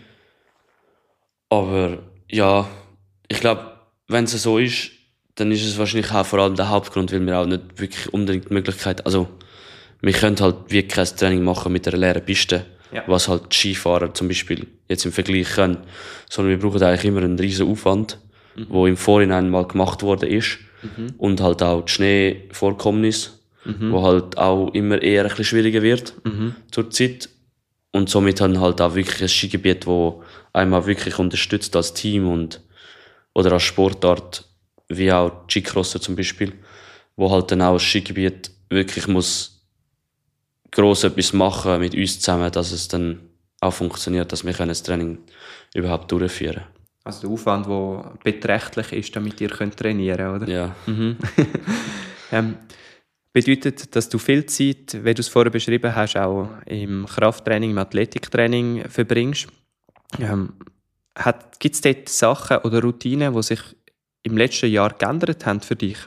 Speaker 2: Aber ja, ich glaube, wenn es so ist, dann ist es wahrscheinlich auch vor allem der Hauptgrund, weil wir auch nicht wirklich unbedingt die Möglichkeit, also wir können halt wie kein Training machen mit einer leeren Piste,
Speaker 1: Ja.
Speaker 2: was halt die Skifahrer zum Beispiel jetzt im Vergleich können, sondern wir brauchen eigentlich immer einen riesen Aufwand, mhm. wo im Vorhinein mal gemacht worden ist mhm. und halt auch die Schneevorkommnis, mhm. wo halt auch immer eher ein bisschen schwieriger wird mhm. zur Zeit und somit haben halt auch wirklich ein Skigebiet, wo einmal wirklich unterstützt als Team und oder als Sportart, wie auch Skicrosser zum Beispiel, wo halt dann auch das Skigebiet wirklich muss gross etwas machen mit uns zusammen, dass es dann auch funktioniert, dass wir das Training überhaupt durchführen können.
Speaker 1: Also der Aufwand, der beträchtlich ist, damit ihr könnt trainieren könnt, oder?
Speaker 2: Ja.
Speaker 1: Mhm. ähm, bedeutet, dass du viel Zeit, wie du es vorher beschrieben hast, auch im Krafttraining, im Athletiktraining verbringst. Ähm, Gibt es dort Sachen oder Routinen, die sich im letzten Jahr geändert haben für dich?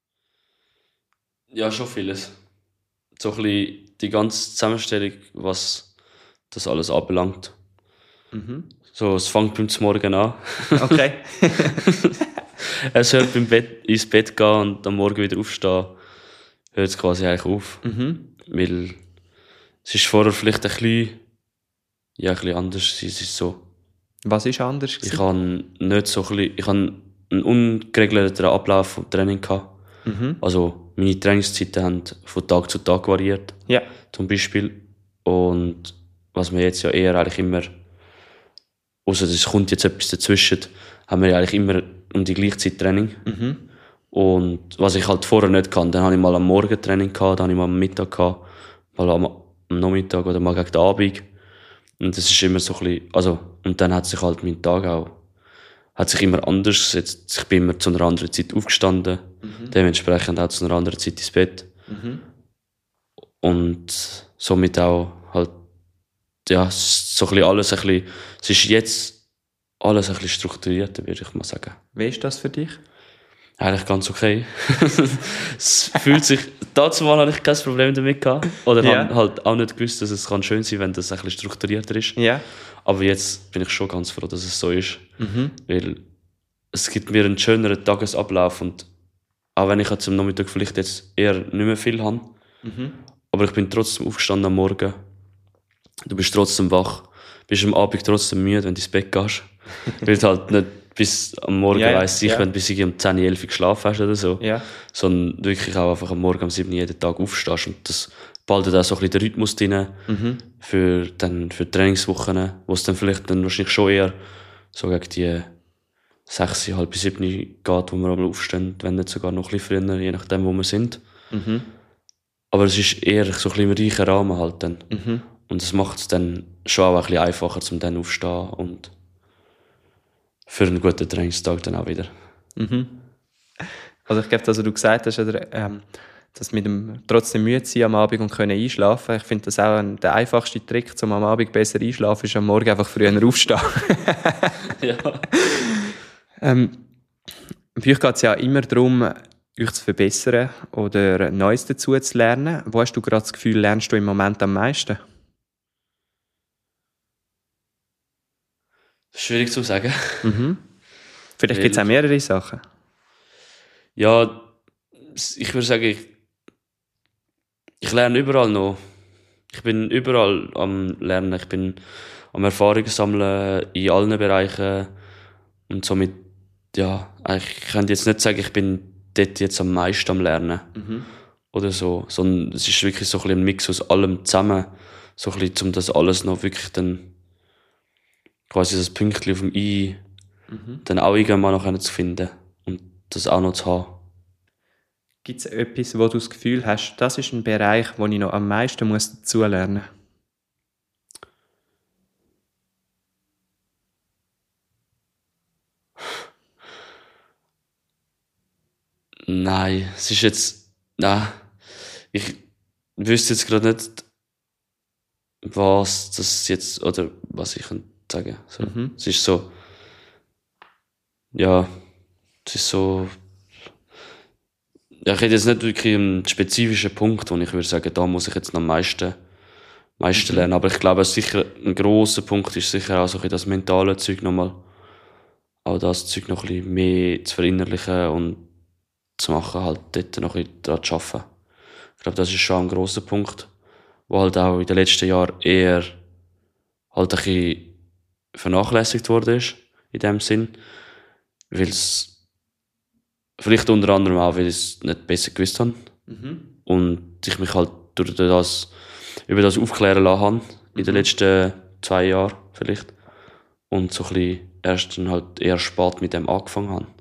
Speaker 2: Ja, schon vieles. So ein bisschen die ganze Zusammenstellung, was das alles anbelangt. Mhm. So, es fängt beim Morgen an.
Speaker 1: Okay.
Speaker 2: Es hört beim Bett, ins Bett gehen und am Morgen wieder aufstehen, hört es quasi eigentlich auf. Mhm. Weil es ist vorher vielleicht ein bisschen, ja, ein bisschen anders. Es ist so.
Speaker 1: Was ist anders gewesen?
Speaker 2: Ich habe nicht so ein bisschen, ich habe einen ungeregelteren Ablauf vom Training gehabt. Mhm. Also meine Trainingszeiten haben von Tag zu Tag variiert. Ja. Zum Beispiel. Und was wir jetzt ja eher eigentlich immer, außer es kommt jetzt etwas dazwischen, haben wir ja eigentlich immer um die gleiche Zeit Training. Mhm. Und was ich halt vorher nicht kann, dann habe ich mal am Morgen Training gehabt, dann habe ich mal am Mittag gehabt, mal am, am Nachmittag oder mal gegen den Abend. Und das ist immer so ein bisschen, also, und dann hat sich halt mein Tag auch, hat sich immer anders gesetzt. Ich bin immer zu einer anderen Zeit aufgestanden, mhm. dementsprechend auch zu einer anderen Zeit ins Bett. Mhm. Und somit auch halt, ja, so ein bisschen alles ein bisschen, es ist jetzt alles ein bisschen strukturierter, würde ich mal sagen.
Speaker 1: Wie ist das für dich?
Speaker 2: Eigentlich ganz okay. Es fühlt sich, dazu mal habe ich kein Problem damit gehabt. Oder ja. habe halt auch nicht gewusst, dass es kann schön sein kann, wenn das ein bisschen strukturierter ist. Ja. Aber jetzt bin ich schon ganz froh, dass es so ist. Mhm. Weil es gibt mir einen schöneren Tagesablauf und auch wenn ich jetzt am Nachmittag vielleicht jetzt eher nicht mehr viel habe, mhm. aber ich bin trotzdem aufgestanden am Morgen. Du bist trotzdem wach, bist am Abend trotzdem müde, wenn du ins Bett gehst. Weil du halt nicht bis am Morgen ja, weiss ich, ja. wenn du bis um zehn, elf geschlafen hast oder so. Ja. Sondern wirklich auch einfach am Morgen um sieben jeden Tag aufstehst. Und das behaltet auch so ein bisschen den Rhythmus drin mhm. für, dann, für die Trainingswochen, wo es dann vielleicht dann wahrscheinlich schon eher so gegen die sechs, halb sieben geht, wo wir einmal aufstehen, wenn nicht sogar noch ein bisschen früher, je nachdem, wo wir sind. Mhm. Aber es ist eher so ein bisschen im reichen Rahmen halt dann. Mhm. Und das macht es dann schon auch ein bisschen einfacher, zum dann aufstehen und für einen guten Trainingstag dann auch wieder. Mhm.
Speaker 1: Also ich glaube, dass du gesagt hast, oder, ähm, dass mit dem trotzdem müde sein am Abend und können einschlafen. Ich finde das auch ein, der einfachste Trick, um am Abend besser einschlafen, ist am Morgen einfach früher aufstehen. Ja. ähm, bei euch geht es ja immer darum, euch zu verbessern oder Neues dazu zu lernen. Wo hast du gerade das Gefühl, lernst du im Moment am meisten?
Speaker 2: Schwierig zu sagen.
Speaker 1: Mhm. Vielleicht gibt es auch mehrere Sachen.
Speaker 2: Ja, ich würde sagen, ich, ich lerne überall noch. Ich bin überall am Lernen. Ich bin am Erfahrungen sammeln in allen Bereichen. Und somit, ja, ich könnte jetzt nicht sagen, ich bin dort jetzt am meisten am Lernen. Mhm. Oder so. Sondern es ist wirklich so ein, ein Mix aus allem zusammen. So ein bisschen, um das alles noch wirklich dann quasi das Pünktchen auf dem I mhm. dann auch irgendwann noch zu finden und das auch noch zu haben.
Speaker 1: Gibt es etwas, wo du das Gefühl hast, das ist ein Bereich, wo ich noch am meisten muss dazulernen
Speaker 2: muss? Nein, es ist jetzt Nein, ich wüsste jetzt gerade nicht, was das jetzt, oder was ich kann sagen. So,
Speaker 1: Mhm.
Speaker 2: Es ist so, ja, es ist so, ja, ich hätte jetzt nicht wirklich einen spezifischen Punkt, wo ich würde sagen, da muss ich jetzt noch am meisten, meisten lernen. Aber ich glaube, sicher ein grosser Punkt ist sicher auch so ein bisschen das mentale Zeug nochmal, auch das Zeug noch ein bisschen mehr zu verinnerlichen und zu machen, halt dort noch ein bisschen daran zu arbeiten. Ich glaube, das ist schon ein grosser Punkt, wo halt auch in den letzten Jahren eher halt ein bisschen vernachlässigt worden ist, in dem Sinn. Weil es, vielleicht unter anderem auch, weil ich es nicht besser gewusst habe.
Speaker 1: Mhm.
Speaker 2: Und ich mich halt durch das, über das aufklären lassen habe, in den letzten zwei Jahren vielleicht. Und so ein bisschen erst dann halt eher spät mit dem angefangen habe.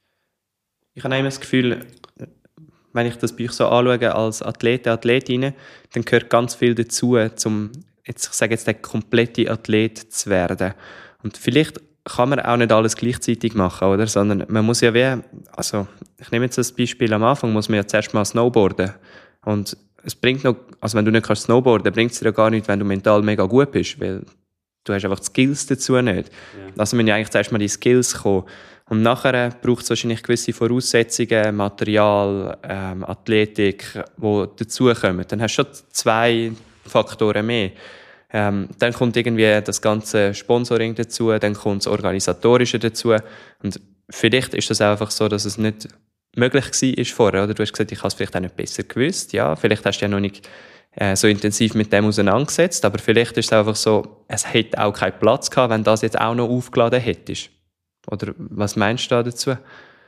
Speaker 1: Ich habe immer das Gefühl, wenn ich das bei euch so anschaue als Athleten, Athletinnen, dann gehört ganz viel dazu, um jetzt, ich sage jetzt, der komplette Athlet zu werden. Und vielleicht kann man auch nicht alles gleichzeitig machen, oder? Sondern man muss ja wie, also ich nehme jetzt das Beispiel, am Anfang muss man ja zuerst mal snowboarden. Und es bringt noch, also wenn du nicht kannst snowboarden, bringt es dir ja gar nicht, wenn du mental mega gut bist, weil du hast einfach die Skills dazu nicht.
Speaker 2: Ja.
Speaker 1: Also müssen ja eigentlich zuerst mal die Skills kommen. Und nachher braucht es wahrscheinlich gewisse Voraussetzungen, Material, ähm, Athletik, die dazukommen. Dann hast du schon zwei Faktoren mehr. Ähm, dann kommt irgendwie das ganze Sponsoring dazu, dann kommt das Organisatorische dazu. Und vielleicht ist das einfach so, dass es nicht möglich war vorher. Oder? Du hast gesagt, ich habe es vielleicht auch nicht besser gewusst. Ja, vielleicht hast du ja noch nicht äh, so intensiv mit dem auseinandergesetzt, aber vielleicht ist es einfach so, es hätte auch keinen Platz gehabt, wenn das jetzt auch noch aufgeladen hättest. Oder was meinst du da dazu?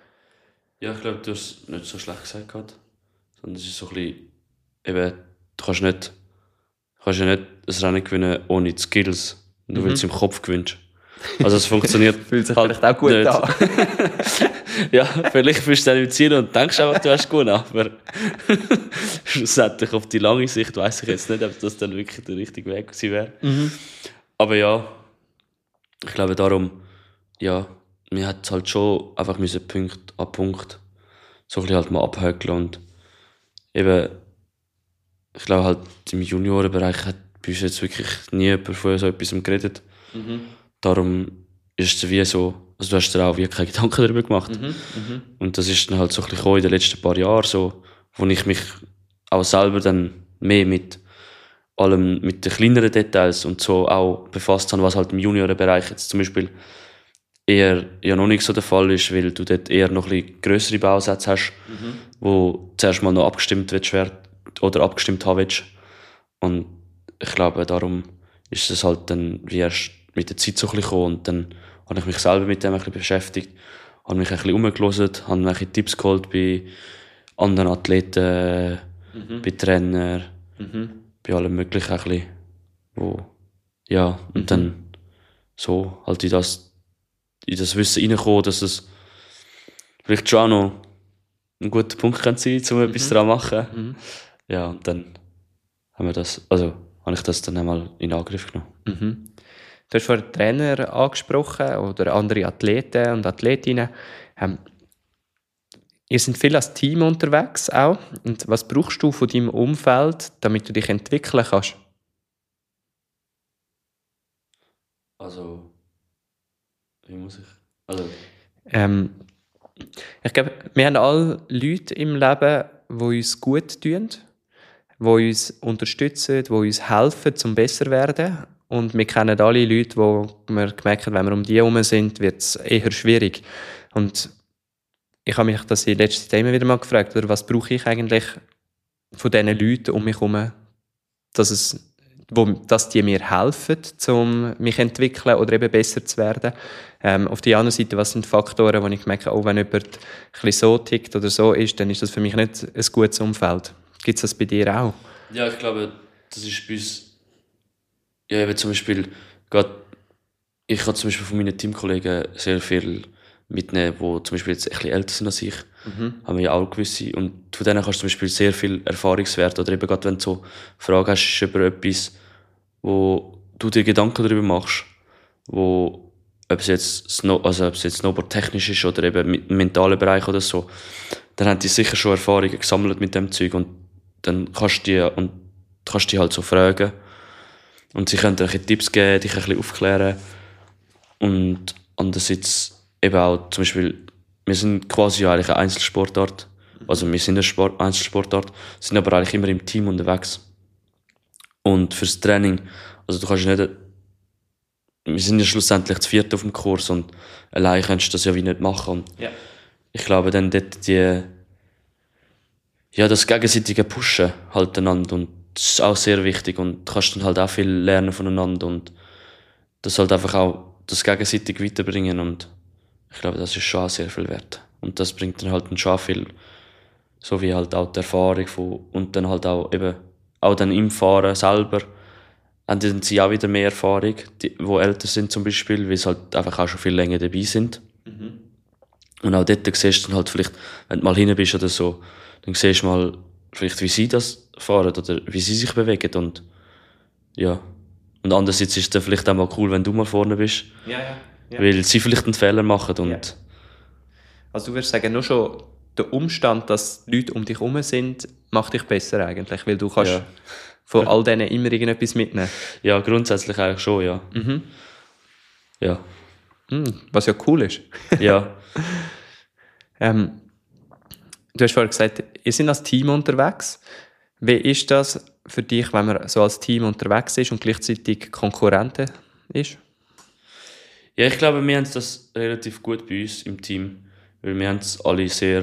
Speaker 2: Ja, ich glaube, du hast es nicht so schlecht gesagt gerade. Sondern es ist so ein bisschen, eben, du kannst nicht, du kannst ja nicht ein Rennen gewinnen ohne die Skills. Nur weil du es im Kopf gewinnst. Also es funktioniert
Speaker 1: Fühlt sich
Speaker 2: halt
Speaker 1: vielleicht auch gut
Speaker 2: nicht.
Speaker 1: an.
Speaker 2: Ja, vielleicht bist du dann im Ziel und denkst einfach, du hast gewonnen, aber schlussendlich auf die lange Sicht weiss ich jetzt nicht, ob das dann wirklich der richtige Weg gewesen wäre.
Speaker 1: Mhm.
Speaker 2: Aber ja, ich glaube darum, ja, wir hätten halt schon einfach müssen Punkt an Punkt so ein bisschen halt mal abhökeln und eben, ich glaube halt im Juniorenbereich hat bei uns jetzt wirklich nie jemand von so etwas geredet.
Speaker 1: Mhm.
Speaker 2: Darum ist es wie so, also du hast dir auch wie keine Gedanken darüber gemacht.
Speaker 1: Mhm. Mhm.
Speaker 2: Und das ist dann halt so ein bisschen in den letzten paar Jahren so, wo ich mich auch selber dann mehr mit allem, mit den kleineren Details und so auch befasst habe, was halt im Juniorenbereich jetzt zum Beispiel eher ja noch nicht so der Fall ist, weil du dort eher noch ein bisschen grössere Bausätze hast,
Speaker 1: Mhm.
Speaker 2: wo zuerst mal noch abgestimmt willst, oder abgestimmt haben willst. Und ich glaube, darum ist es halt dann wie erst mit der Zeit so ein bisschen gekommen und dann habe ich mich selber mit dem ein bisschen beschäftigt, habe mich ein bisschen umgehört, habe mir ein bisschen Tipps geholt bei anderen Athleten,
Speaker 1: Mhm.
Speaker 2: bei Trainern,
Speaker 1: Mhm.
Speaker 2: bei allem Möglichen ein bisschen, wo, ja, und
Speaker 1: Mhm.
Speaker 2: dann so halt in das, in das Wissen reinkommen, dass es vielleicht schon auch noch ein guter Punkt kann sein, um etwas
Speaker 1: Mhm.
Speaker 2: daran zu machen.
Speaker 1: Mhm.
Speaker 2: Ja, und dann haben wir das, also habe ich das dann einmal in Angriff genommen.
Speaker 1: Mhm. Du hast vorhin Trainer angesprochen oder andere Athleten und Athletinnen. Ähm, ihr seid viel als Team unterwegs auch. Und was brauchst du von deinem Umfeld, damit du dich entwickeln kannst?
Speaker 2: Also, wie muss ich, also,
Speaker 1: Ähm, ich glaube, wir haben alle Leute im Leben, die uns gut tun, die uns unterstützen, die uns helfen, zum besser zu werden. Und wir kennen alle Leute, wo wir gemerkt haben, wenn wir um die herum sind, wird es eher schwierig. Und ich habe mich das in letzter Zeit immer wieder mal gefragt, oder was brauche ich eigentlich von diesen Leuten um mich herum, dass, es, wo, dass die mir helfen, um mich zu entwickeln oder eben besser zu werden. Ähm, auf der anderen Seite, was sind Faktoren, wo ich merke, oh, wenn jemand ein bisschen so tickt oder so ist, dann ist das für mich nicht ein gutes Umfeld. Gibt es das bei dir auch?
Speaker 2: ja, ich glaube, das ist bei uns, ja, eben zum Beispiel, gerade, ich kann zum Beispiel von meinen Teamkollegen sehr viel mitnehmen, die zum Beispiel jetzt ein bisschen älter sind als ich,
Speaker 1: Mhm.
Speaker 2: haben wir ja auch gewisse, und von denen kannst du zum Beispiel sehr viel Erfahrungswert, oder eben gerade wenn du so Fragen hast über etwas, wo du dir Gedanken darüber machst, wo ob es jetzt, Snow, also ob es jetzt Snowboard technisch ist oder eben im mentalen Bereich oder so, dann haben die sicher schon Erfahrungen gesammelt mit dem Zeug und dann kannst du die, und kannst die halt so fragen und sie können dir ein bisschen Tipps geben, dich ein bisschen aufklären und andererseits eben auch zum Beispiel, wir sind quasi eigentlich eine Einzelsportart, also wir sind eine Sport, Einzelsportart, sind aber eigentlich immer im Team unterwegs und fürs Training, also du kannst nicht, wir sind ja schlussendlich zu viert auf dem Kurs und allein kannst du das ja wie nicht machen. Und
Speaker 1: ja.
Speaker 2: Ich glaube, dann dort die, ja, das gegenseitige Pushen halt einander und das ist auch sehr wichtig und du kannst dann halt auch viel lernen voneinander und das halt einfach auch das gegenseitig weiterbringen und ich glaube, das ist schon auch sehr viel wert. Und das bringt dann halt schon auch viel, so wie halt auch die Erfahrung von, und dann halt auch eben, auch dann im Fahren selber, haben dann sie auch wieder mehr Erfahrung, die, die älter sind zum Beispiel, weil sie halt einfach auch schon viel länger dabei sind. Mhm. Und auch dort siehst du dann halt vielleicht, wenn du mal hin bist oder so, dann siehst du mal vielleicht, wie sie das fahren oder wie sie sich bewegen und ja. Und andererseits ist es dann vielleicht auch mal cool, wenn du mal vorne bist,
Speaker 1: ja, ja, ja.
Speaker 2: weil sie vielleicht einen Fehler machen und
Speaker 1: ja. Also du würdest sagen, nur schon der Umstand, dass Leute um dich herum sind, macht dich besser eigentlich, weil du kannst ja. von all denen immer irgendetwas mitnehmen.
Speaker 2: Ja, grundsätzlich eigentlich schon, ja.
Speaker 1: Mhm.
Speaker 2: Ja.
Speaker 1: Mhm, was ja cool ist.
Speaker 2: Ja.
Speaker 1: ähm, du hast vorhin gesagt, ihr seid als Team unterwegs. Wie ist das für dich, wenn man so als Team unterwegs ist und gleichzeitig Konkurrenten ist?
Speaker 2: Ja, ich glaube, wir haben das relativ gut bei uns im Team, weil wir haben es alle sehr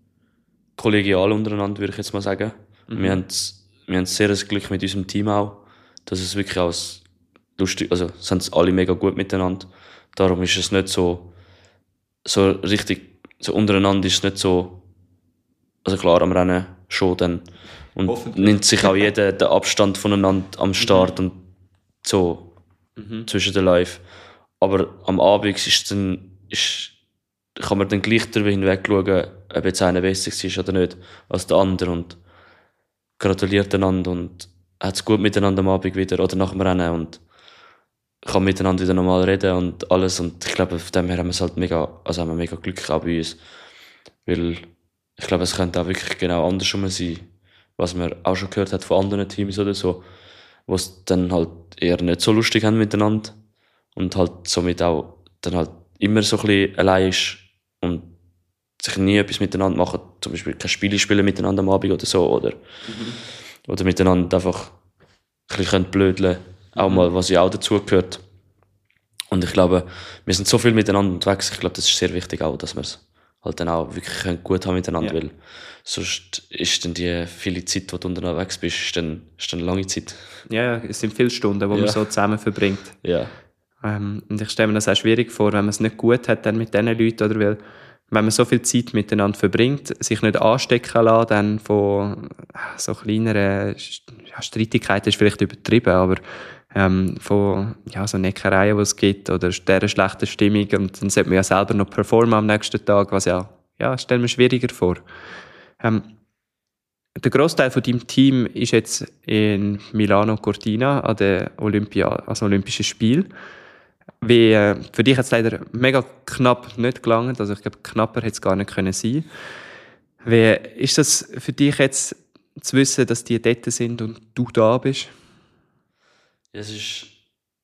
Speaker 2: kollegial untereinander, würde ich jetzt mal sagen. Mhm. Wir haben wir haben sehr das Glück mit unserem Team auch, dass es wirklich auch lustig, also sind es alle mega gut miteinander. Darum ist es nicht so, so richtig, so untereinander ist es nicht so, also klar am Rennen schon dann. Und nimmt sich auch jeder den Abstand voneinander am Start mhm. und so mhm. zwischen den Live. Aber am Abend ist dann, ist, kann man dann gleich darüber hinweg schauen, ob jetzt einer besser ist oder nicht als der andere und gratuliert einander und hat es gut miteinander am Abend wieder oder nach dem Rennen und kann miteinander wieder normal reden und alles. Und ich glaube, von dem her haben wir es halt mega, also haben wir mega Glück auch bei uns. Weil ich glaube, es könnte auch wirklich genau andersrum sein, was man auch schon gehört hat von anderen Teams oder so, wo es dann halt eher nicht so lustig haben miteinander und halt somit auch dann halt immer so ein bisschen allein ist und sich nie etwas miteinander machen, zum Beispiel keine Spiele spielen miteinander am Abend oder so, oder, mhm. oder miteinander einfach ein bisschen blödeln, auch mhm. mal, was ja auch dazugehört. Und ich glaube, wir sind so viel miteinander unterwegs, ich glaube, das ist sehr wichtig auch, dass wir es halt dann auch wirklich gut haben miteinander, ja. Weil sonst ist dann die viele Zeit, die du unterwegs bist, ist dann, ist dann eine lange Zeit.
Speaker 1: Ja, es sind viele Stunden, die ja. man so zusammen verbringt.
Speaker 2: Ja.
Speaker 1: Ähm, und ich stelle mir das auch schwierig vor, wenn man es nicht gut hat dann mit diesen Leuten, oder weil wenn man so viel Zeit miteinander verbringt, sich nicht anstecken lassen, dann von so kleineren ja, Streitigkeiten ist vielleicht übertrieben, aber ähm, von ja, so Neckereien, die es gibt, oder dieser schlechten Stimmung, und dann sollte man ja selber noch performen am nächsten Tag, was ja, ja stellen wir schwieriger vor. Ähm, der Großteil von deinem Team ist jetzt in Milano Cortina an der Olympia, also Olympischen Spielen. Wie, äh, für dich hat es leider mega knapp nicht gelangt, also ich glaube, knapper hätte es gar nicht können sein. Wie ist das für dich jetzt zu wissen, dass die dort sind und du da bist?
Speaker 2: Ja, es ist nicht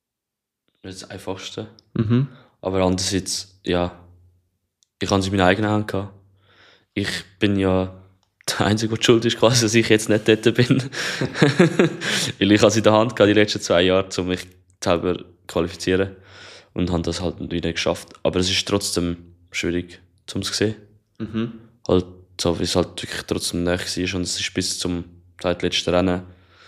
Speaker 2: das Einfachste.
Speaker 1: Mhm.
Speaker 2: Aber andererseits, ja, ich habe es in meiner eigenen Hand gehabt. Ich bin ja der Einzige, der schuld ist, quasi, dass ich jetzt nicht dort bin. Weil ich habe es in der Hand gehabt, die letzten zwei Jahre, um mich selber zu qualifizieren. Und habe das halt wieder geschafft. Aber es ist trotzdem schwierig, um es zu sehen. Mhm. Halt, so wie es halt wirklich trotzdem nahe war. Und es ist bis zum letzten Rennen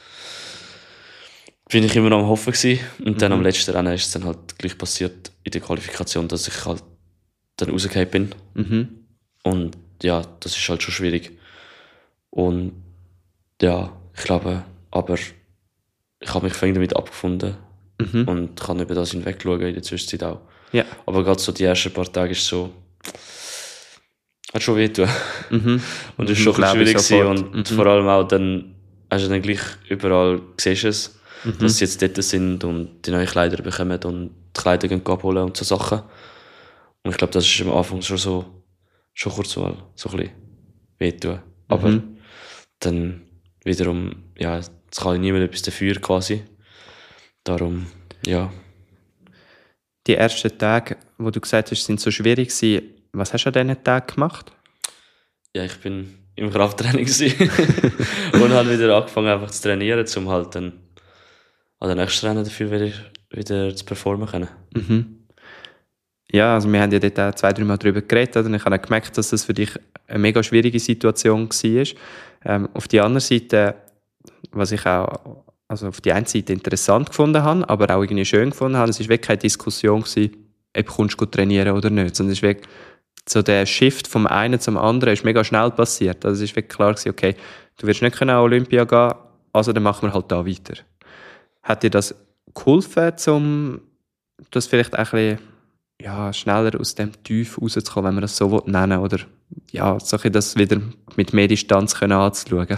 Speaker 2: bin ich immer noch am Hoffen gewesen. Und mhm. dann am letzten Rennen ist es dann halt gleich passiert in der Qualifikation, dass ich halt dann rausgefallen bin. Mhm. Und ja, das ist halt schon schwierig. Und ja, ich glaube, aber ich habe mich vorhin damit abgefunden. Mhm. Und kann über das hinweg schauen in der Zwischenzeit auch.
Speaker 1: Ja.
Speaker 2: Aber gerade so die ersten paar Tage ist so, hat schon wehgetan. Mhm. Und es war schon ein bisschen schwierig gewesen. Und mhm. vor allem auch dann, hast du dann gleich überall, siehst es. mhm. dass sie jetzt dort sind und die neuen Kleider bekommen und die Kleider gehen abholen und so Sachen. Und ich glaube, das ist am Anfang schon so, schon kurz mal so ein bisschen wehtun. Mhm. Aber dann wiederum, ja, jetzt kann niemand etwas dafür quasi. Darum, ja.
Speaker 1: Die ersten Tage, wo du gesagt hast, sind so schwierig gewesen, was hast du an diesen Tagen gemacht?
Speaker 2: Ja, ich bin im Krafttraining und habe wieder angefangen einfach zu trainieren, um halt dann an den nächsten Rennen dafür wieder, wieder zu performen können.
Speaker 1: Mhm. Ja, also wir haben ja dort auch zwei, drei Mal darüber geredet, oder? Und ich habe auch gemerkt, dass das für dich eine mega schwierige Situation war. Ähm, auf die andere Seite, was ich auch also auf die einen Seite interessant gefunden habe, aber auch irgendwie schön gefunden habe, es war wirklich keine Diskussion gewesen, ob kommst du trainieren oder nicht, sondern es ist wirklich so der Shift vom einen zum anderen ist mega schnell passiert. Also es ist wirklich klar gewesen, okay, du wirst nicht an Olympia gehen, also dann machen wir halt da weiter. Hat dir das geholfen, um das vielleicht auch ein bisschen ja, schneller aus dem Tief rauszukommen, wenn man das so nennen will, oder ja, so ein das wieder mit mehr Distanz können anzuschauen?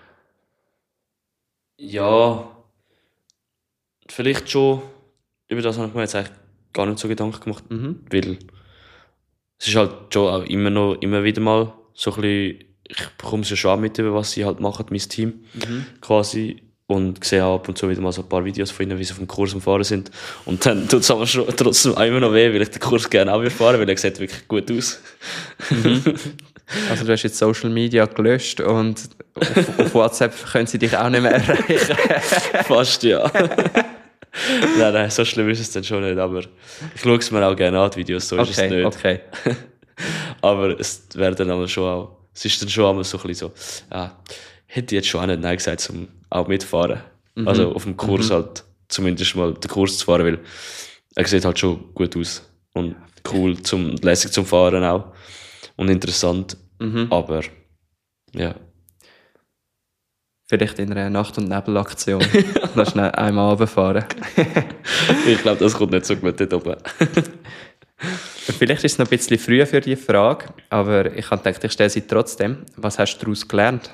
Speaker 2: Ja, vielleicht schon. Über das habe ich mir jetzt eigentlich gar nicht so Gedanken gemacht, mhm. weil es ist halt schon auch immer noch, immer wieder mal so ein bisschen, ich bekomme es ja schon auch mit, was sie halt machen, mein Team, mhm. quasi, und sehe auch ab und zu wieder mal so ein paar Videos von ihnen, wie sie auf dem Kurs am Fahren sind, und dann tut es aber schon trotzdem auch immer noch weh, weil ich den Kurs gerne auch fahren, weil er sieht wirklich gut aus.
Speaker 1: Mhm. Also du hast jetzt Social Media gelöscht und auf, auf WhatsApp können sie dich auch nicht mehr erreichen.
Speaker 2: Fast, ja. Nein, nein, so schlimm ist es dann schon nicht, aber ich schaue es mir auch gerne an, die Videos, so
Speaker 1: okay,
Speaker 2: ist es nicht.
Speaker 1: Okay.
Speaker 2: Aber es wäre dann aber schon auch, es ist dann schon einmal so ein bisschen so, ja, hätte ich jetzt schon auch nicht Nein gesagt, zum auch mitfahren. Mhm. Also auf dem Kurs mhm. halt zumindest mal den Kurs zu fahren, weil er sieht halt schon gut aus und cool, zum, lässig zum Fahren auch und interessant, mhm. aber ja.
Speaker 1: Vielleicht in einer Nacht- und Nebelaktion noch schnell einmal runterfahren.
Speaker 2: Ich glaube, das kommt nicht so gut dort oben.
Speaker 1: Vielleicht ist es noch ein bisschen früh für diese Frage, aber ich habe gedacht, ich stelle sie trotzdem. Was hast du daraus gelernt?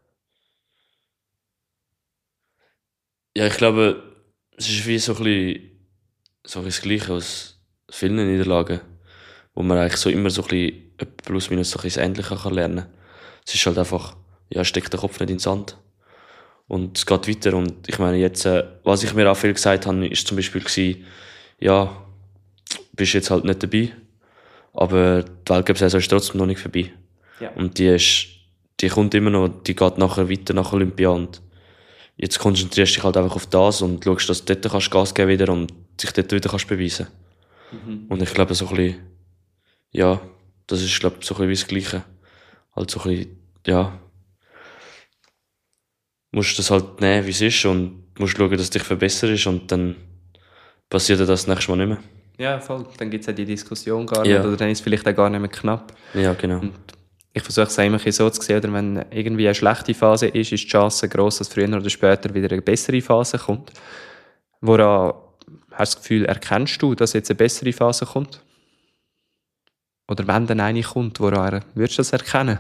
Speaker 2: Ja, ich glaube, es ist wie so ein bisschen, so ein bisschen das Gleiche aus vielen Niederlagen, wo man eigentlich so immer so ein bisschen plus minus so ein bisschen das Ähnliche kann lernen kann. Es ist halt einfach, ja, steck den Kopf nicht in den Sand. Und es geht weiter. Und ich meine, jetzt, äh, was ich mir auch viel gesagt habe, ist zum Beispiel gewesen, ja, bist jetzt halt nicht dabei, aber die Weltcup-Saison ist trotzdem noch nicht vorbei. Ja. Und die ist, die kommt immer noch, die geht nachher weiter nach Olympia und jetzt konzentrierst du dich halt einfach auf das und schaust, dass du dort kannst Gas geben wieder und dich dort wieder kannst beweisen. Mhm. Und ich glaube, so ein bisschen, ja, das ist, glaube ich, so ein bisschen wie das Gleiche. Halt so ein bisschen, ja, musst das halt nehmen, wie es ist und musst schauen, dass es dich verbesserst und dann passiert dir das nächste Mal nicht mehr.
Speaker 1: Ja, voll. Dann gibt es ja die Diskussion gar nicht
Speaker 2: ja.
Speaker 1: oder dann ist es vielleicht auch gar nicht mehr knapp.
Speaker 2: Ja, genau. Und
Speaker 1: ich versuche es immer so zu sehen, oder wenn irgendwie eine schlechte Phase ist, ist die Chance gross, dass früher oder später wieder eine bessere Phase kommt. Woran hast du das Gefühl, erkennst du, dass jetzt eine bessere Phase kommt? Oder wenn dann eine kommt, woran würdest du das erkennen?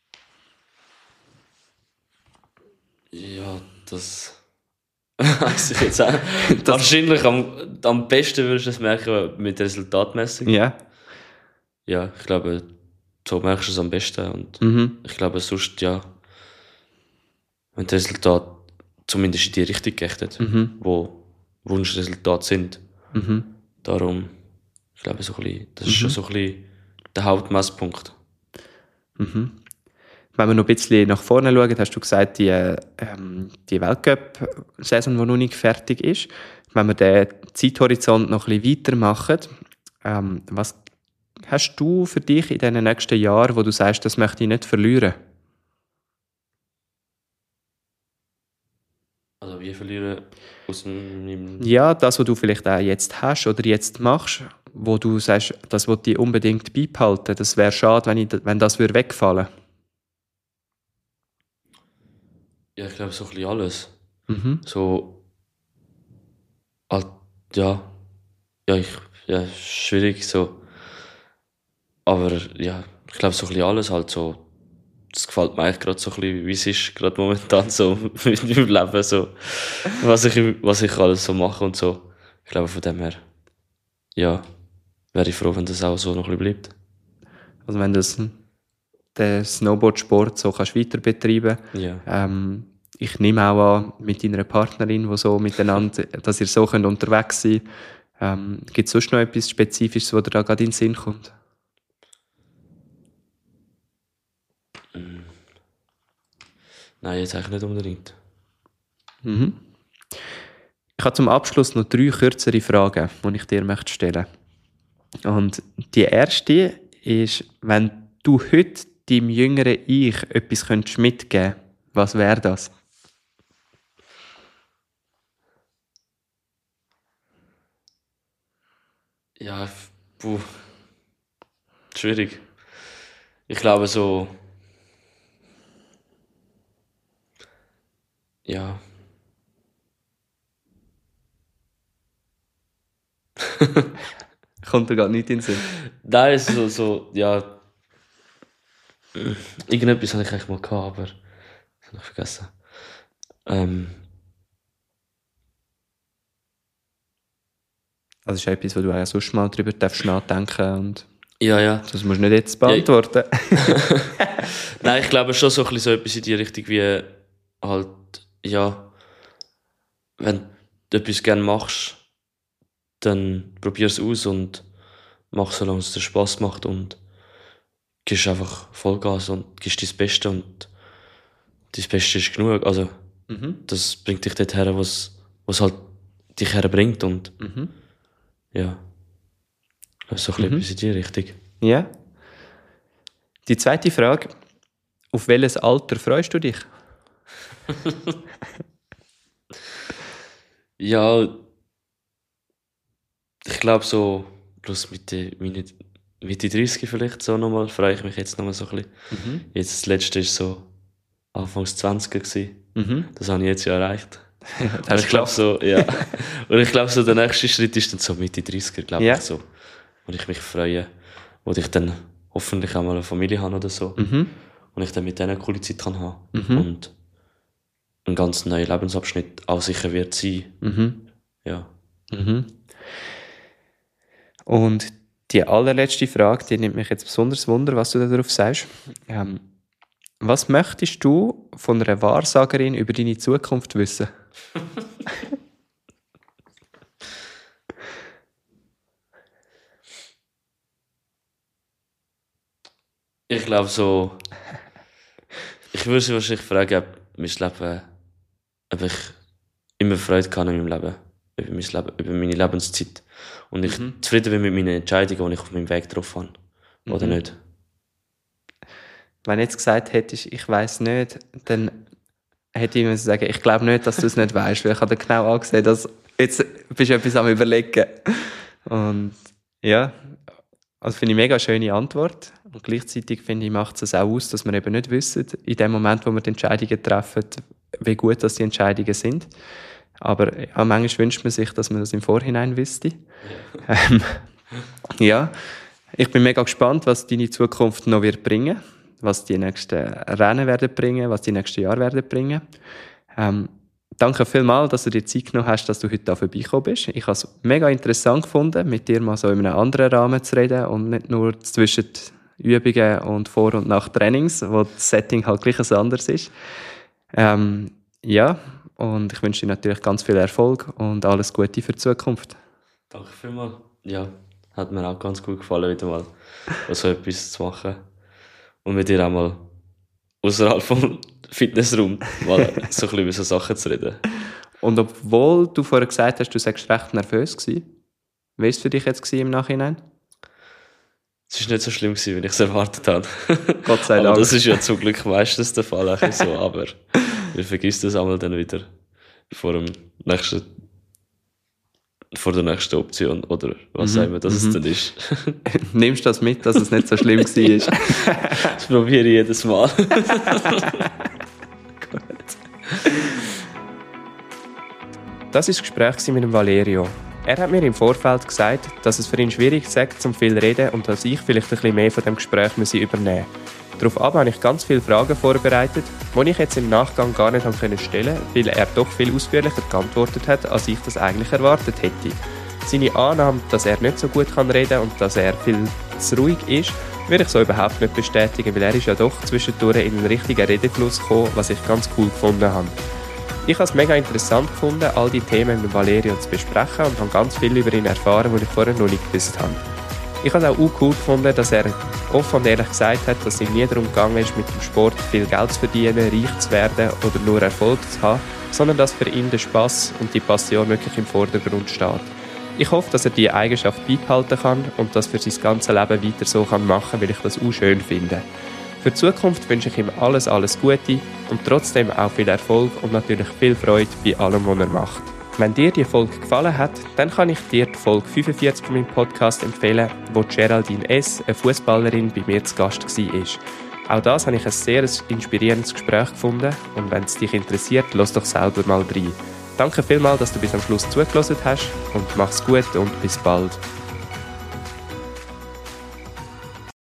Speaker 2: Ja, das weiss ich jetzt auch. Wahrscheinlich am, am besten würdest du es merken mit Resultatmessung.
Speaker 1: Ja.
Speaker 2: Ja, ich glaube, so merkst du es am besten. Und
Speaker 1: mhm.
Speaker 2: ich glaube, sonst, ja, wenn das Resultat zumindest in die Richtung geht, mhm. wo Wunschresultate sind. Mhm. Darum, ich glaube, so ein bisschen, das ist mhm. schon so ein bisschen der Hauptmesspunkt.
Speaker 1: Mhm. Wenn wir noch ein bisschen nach vorne schauen, hast du gesagt, die, ähm, die Weltcup-Saison, die noch nicht fertig ist. Wenn wir den Zeithorizont noch ein bisschen weitermachen, ähm, was hast du für dich in den nächsten Jahren, wo du sagst, das möchte ich nicht verlieren?
Speaker 2: Also wie verlieren aus dem...
Speaker 1: Ja, das, was du vielleicht auch jetzt hast oder jetzt machst, wo du sagst, das will ich unbedingt beibehalten. Das wäre schade, wenn, ich, wenn das wegfallen würde.
Speaker 2: Ja, ich glaube, so ein bisschen alles.
Speaker 1: Mhm.
Speaker 2: So, halt, ja, ja, ich, ja, schwierig so. Aber ja, ich glaube, so ein bisschen alles halt so. das gefällt mir eigentlich gerade so ein bisschen, wie es ist, gerade momentan so mit meinem Leben, so, was ich, was ich alles so mache und so. Ich glaube, von dem her, ja, wäre ich froh, wenn das auch so noch ein bisschen bleibt.
Speaker 1: Also wenn du das, den Snowboardsport so kannst weiter betreiben,
Speaker 2: Ja.
Speaker 1: ähm, ich nehme auch an, mit deiner Partnerin, wo so miteinander, dass ihr so könnt unterwegs sein könnt. Ähm, gibt es sonst noch etwas Spezifisches, was dir da gerade in den Sinn kommt?
Speaker 2: Nein, jetzt eigentlich nicht unbedingt.
Speaker 1: Mhm. Ich habe zum Abschluss noch drei kürzere Fragen, die ich dir möchte stellen. Und die erste ist, wenn du heute deinem jüngeren Ich etwas könntest mitgeben könntest, was wäre das?
Speaker 2: Ja, f- puh. Schwierig. Ich glaube so. Ja.
Speaker 1: Kommt dir gerade nicht in den Sinn.
Speaker 2: Nein, so, so, ja. Irgendetwas hatte ich eigentlich mal gehabt, aber das habe ich vergessen. Ähm,
Speaker 1: Das ist etwas, wo du auch sonst mal darüber darfst nachdenken und
Speaker 2: ja, ja.
Speaker 1: das musst du nicht jetzt beantworten.
Speaker 2: Nein, ich glaube schon so ein bisschen so etwas in die Richtung wie halt, ja, wenn du etwas gerne machst, dann probier es aus und mach, solange es dir Spass macht und gibst einfach Vollgas und gibst dein Bestes und dein Beste ist genug. Also,
Speaker 1: Mhm.
Speaker 2: das bringt dich dort her, was, was halt dich herbringt und
Speaker 1: Mhm.
Speaker 2: ja, so ein bisschen
Speaker 1: Mhm.
Speaker 2: etwas in die Richtung.
Speaker 1: Ja. Die zweite Frage. Auf welches Alter freust du dich?
Speaker 2: Ja, ich glaube so plus Mitte, Mitte, Mitte dreißig vielleicht so nochmal, freue ich mich jetzt nochmal so ein bisschen.
Speaker 1: Mhm.
Speaker 2: Jetzt das letzte war so Anfangs zwanziger gewesen.
Speaker 1: Mhm.
Speaker 2: Das habe ich jetzt ja erreicht.
Speaker 1: Das
Speaker 2: Und ich glaube so, ja. Und ich glaube so, der nächste Schritt ist dann so Mitte dreißiger, glaube
Speaker 1: Ja.
Speaker 2: ich so. Wo ich mich freue, wo ich dann hoffentlich auch mal eine Familie habe oder so.
Speaker 1: Mhm.
Speaker 2: Und ich dann mit denen eine coole Zeit kann haben.
Speaker 1: Mhm.
Speaker 2: Und ein ganz neuer Lebensabschnitt auch sicher wird sein.
Speaker 1: Mhm.
Speaker 2: Ja.
Speaker 1: Mhm. Und die allerletzte Frage, die nimmt mich jetzt besonders wunder, was du darauf sagst. Ähm, was möchtest du von einer Wahrsagerin über deine Zukunft wissen?
Speaker 2: Ich glaube so, ich würde sie wahrscheinlich fragen, ob mein Leben, ob ich immer Freude kann in meinem Leben, über mein Leben, über meine Lebenszeit. Und ich
Speaker 1: Mhm.
Speaker 2: zufrieden bin mit meinen Entscheidungen, die ich auf meinem Weg getroffen habe. Oder
Speaker 1: Mhm.
Speaker 2: nicht?
Speaker 1: Wenn du jetzt gesagt hättest, ich weiss nicht, dann hätte ich müssen sagen, ich glaube nicht, dass du es nicht weißt, weil ich habe dir genau angesehen, dass jetzt bist du etwas am Überlegen. Und ja, also finde ich eine mega schöne Antwort. Und gleichzeitig finde ich, macht es auch aus, dass wir eben nicht wissen, in dem Moment, wo wir die Entscheidungen treffen, wie gut dass die Entscheidungen sind. Aber ja, manchmal wünscht man sich, dass man das im Vorhinein wüsste. Ähm, ja, ich bin mega gespannt, was deine Zukunft noch wird bringen, was die nächsten Rennen werden bringen, was die nächsten Jahre werden bringen. Ähm, danke vielmals, dass du dir Zeit genommen hast, dass du heute hier vorbeigekommen bist. Ich habe es mega interessant gefunden, mit dir mal so in einem anderen Rahmen zu reden und nicht nur zwischen Übungen und Vor- und nach Trainings, wo das Setting halt gleich ein anderes ist. Ähm, ja, und ich wünsche dir natürlich ganz viel Erfolg und alles Gute für die Zukunft.
Speaker 2: Danke vielmals. Ja, hat mir auch ganz gut gefallen, wieder mal so etwas zu machen. Und mit dir auch mal außerhalb vom Fitnessraum mal so ein bisschen über so Sachen zu reden.
Speaker 1: Und obwohl du vorher gesagt hast, du sagst recht nervös gewesen, wie war es für dich jetzt im Nachhinein?
Speaker 2: Es war nicht so schlimm, gewesen, wie ich es erwartet habe.
Speaker 1: Gott sei
Speaker 2: Aber
Speaker 1: Dank.
Speaker 2: das ist ja zum Glück meistens der Fall. Ein bisschen so. Aber ich vergesse das einmal dann wieder vor, dem nächsten, vor der nächsten Option. Oder was
Speaker 1: Mhm.
Speaker 2: sagen wir, dass
Speaker 1: Mhm.
Speaker 2: es dann ist.
Speaker 1: Nimmst du das mit, dass es nicht so schlimm war?
Speaker 2: Das probiere ich jedes Mal.
Speaker 1: Das war das Gespräch mit dem Valerio. Er hat mir im Vorfeld gesagt, dass es für ihn schwierig sei, zum viel reden und dass ich vielleicht ein bisschen mehr von dem Gespräch übernehmen muss. Daraufhin habe ich ganz viele Fragen vorbereitet, die ich jetzt im Nachgang gar nicht stellen konnte, weil er doch viel ausführlicher geantwortet hat, als ich das eigentlich erwartet hätte. Seine Annahme, dass er nicht so gut reden kann und dass er viel zu ruhig ist, würde ich so überhaupt nicht bestätigen, weil er ist ja doch zwischendurch in einen richtigen Redefluss gekommen, was ich ganz cool gefunden habe. Ich habe es mega interessant gefunden, all die Themen mit Valerio zu besprechen und habe ganz viel über ihn erfahren, was ich vorher noch nicht gewusst habe. Ich habe es auch cool gefunden, dass er offen und ehrlich gesagt hat, dass es ihm nie darum gegangen ist, mit dem Sport viel Geld zu verdienen, reich zu werden oder nur Erfolg zu haben, sondern dass für ihn der Spass und die Passion wirklich im Vordergrund steht. Ich hoffe, dass er diese Eigenschaft beibehalten kann und das für sein ganzes Leben weiter so machen kann, weil ich das auch schön finde. Für die Zukunft wünsche ich ihm alles, alles Gute und trotzdem auch viel Erfolg und natürlich viel Freude bei allem, was er macht. Wenn dir die Folge gefallen hat, dann kann ich dir die Folge fünfundvierzig von meinem Podcast empfehlen, wo Geraldine S., eine Fußballerin, bei mir zu Gast war. Auch das habe ich ein sehr inspirierendes Gespräch gefunden und wenn es dich interessiert, lass doch selber mal rein. Danke vielmals, dass du bis am Schluss zugehört hast und mach's gut und bis bald.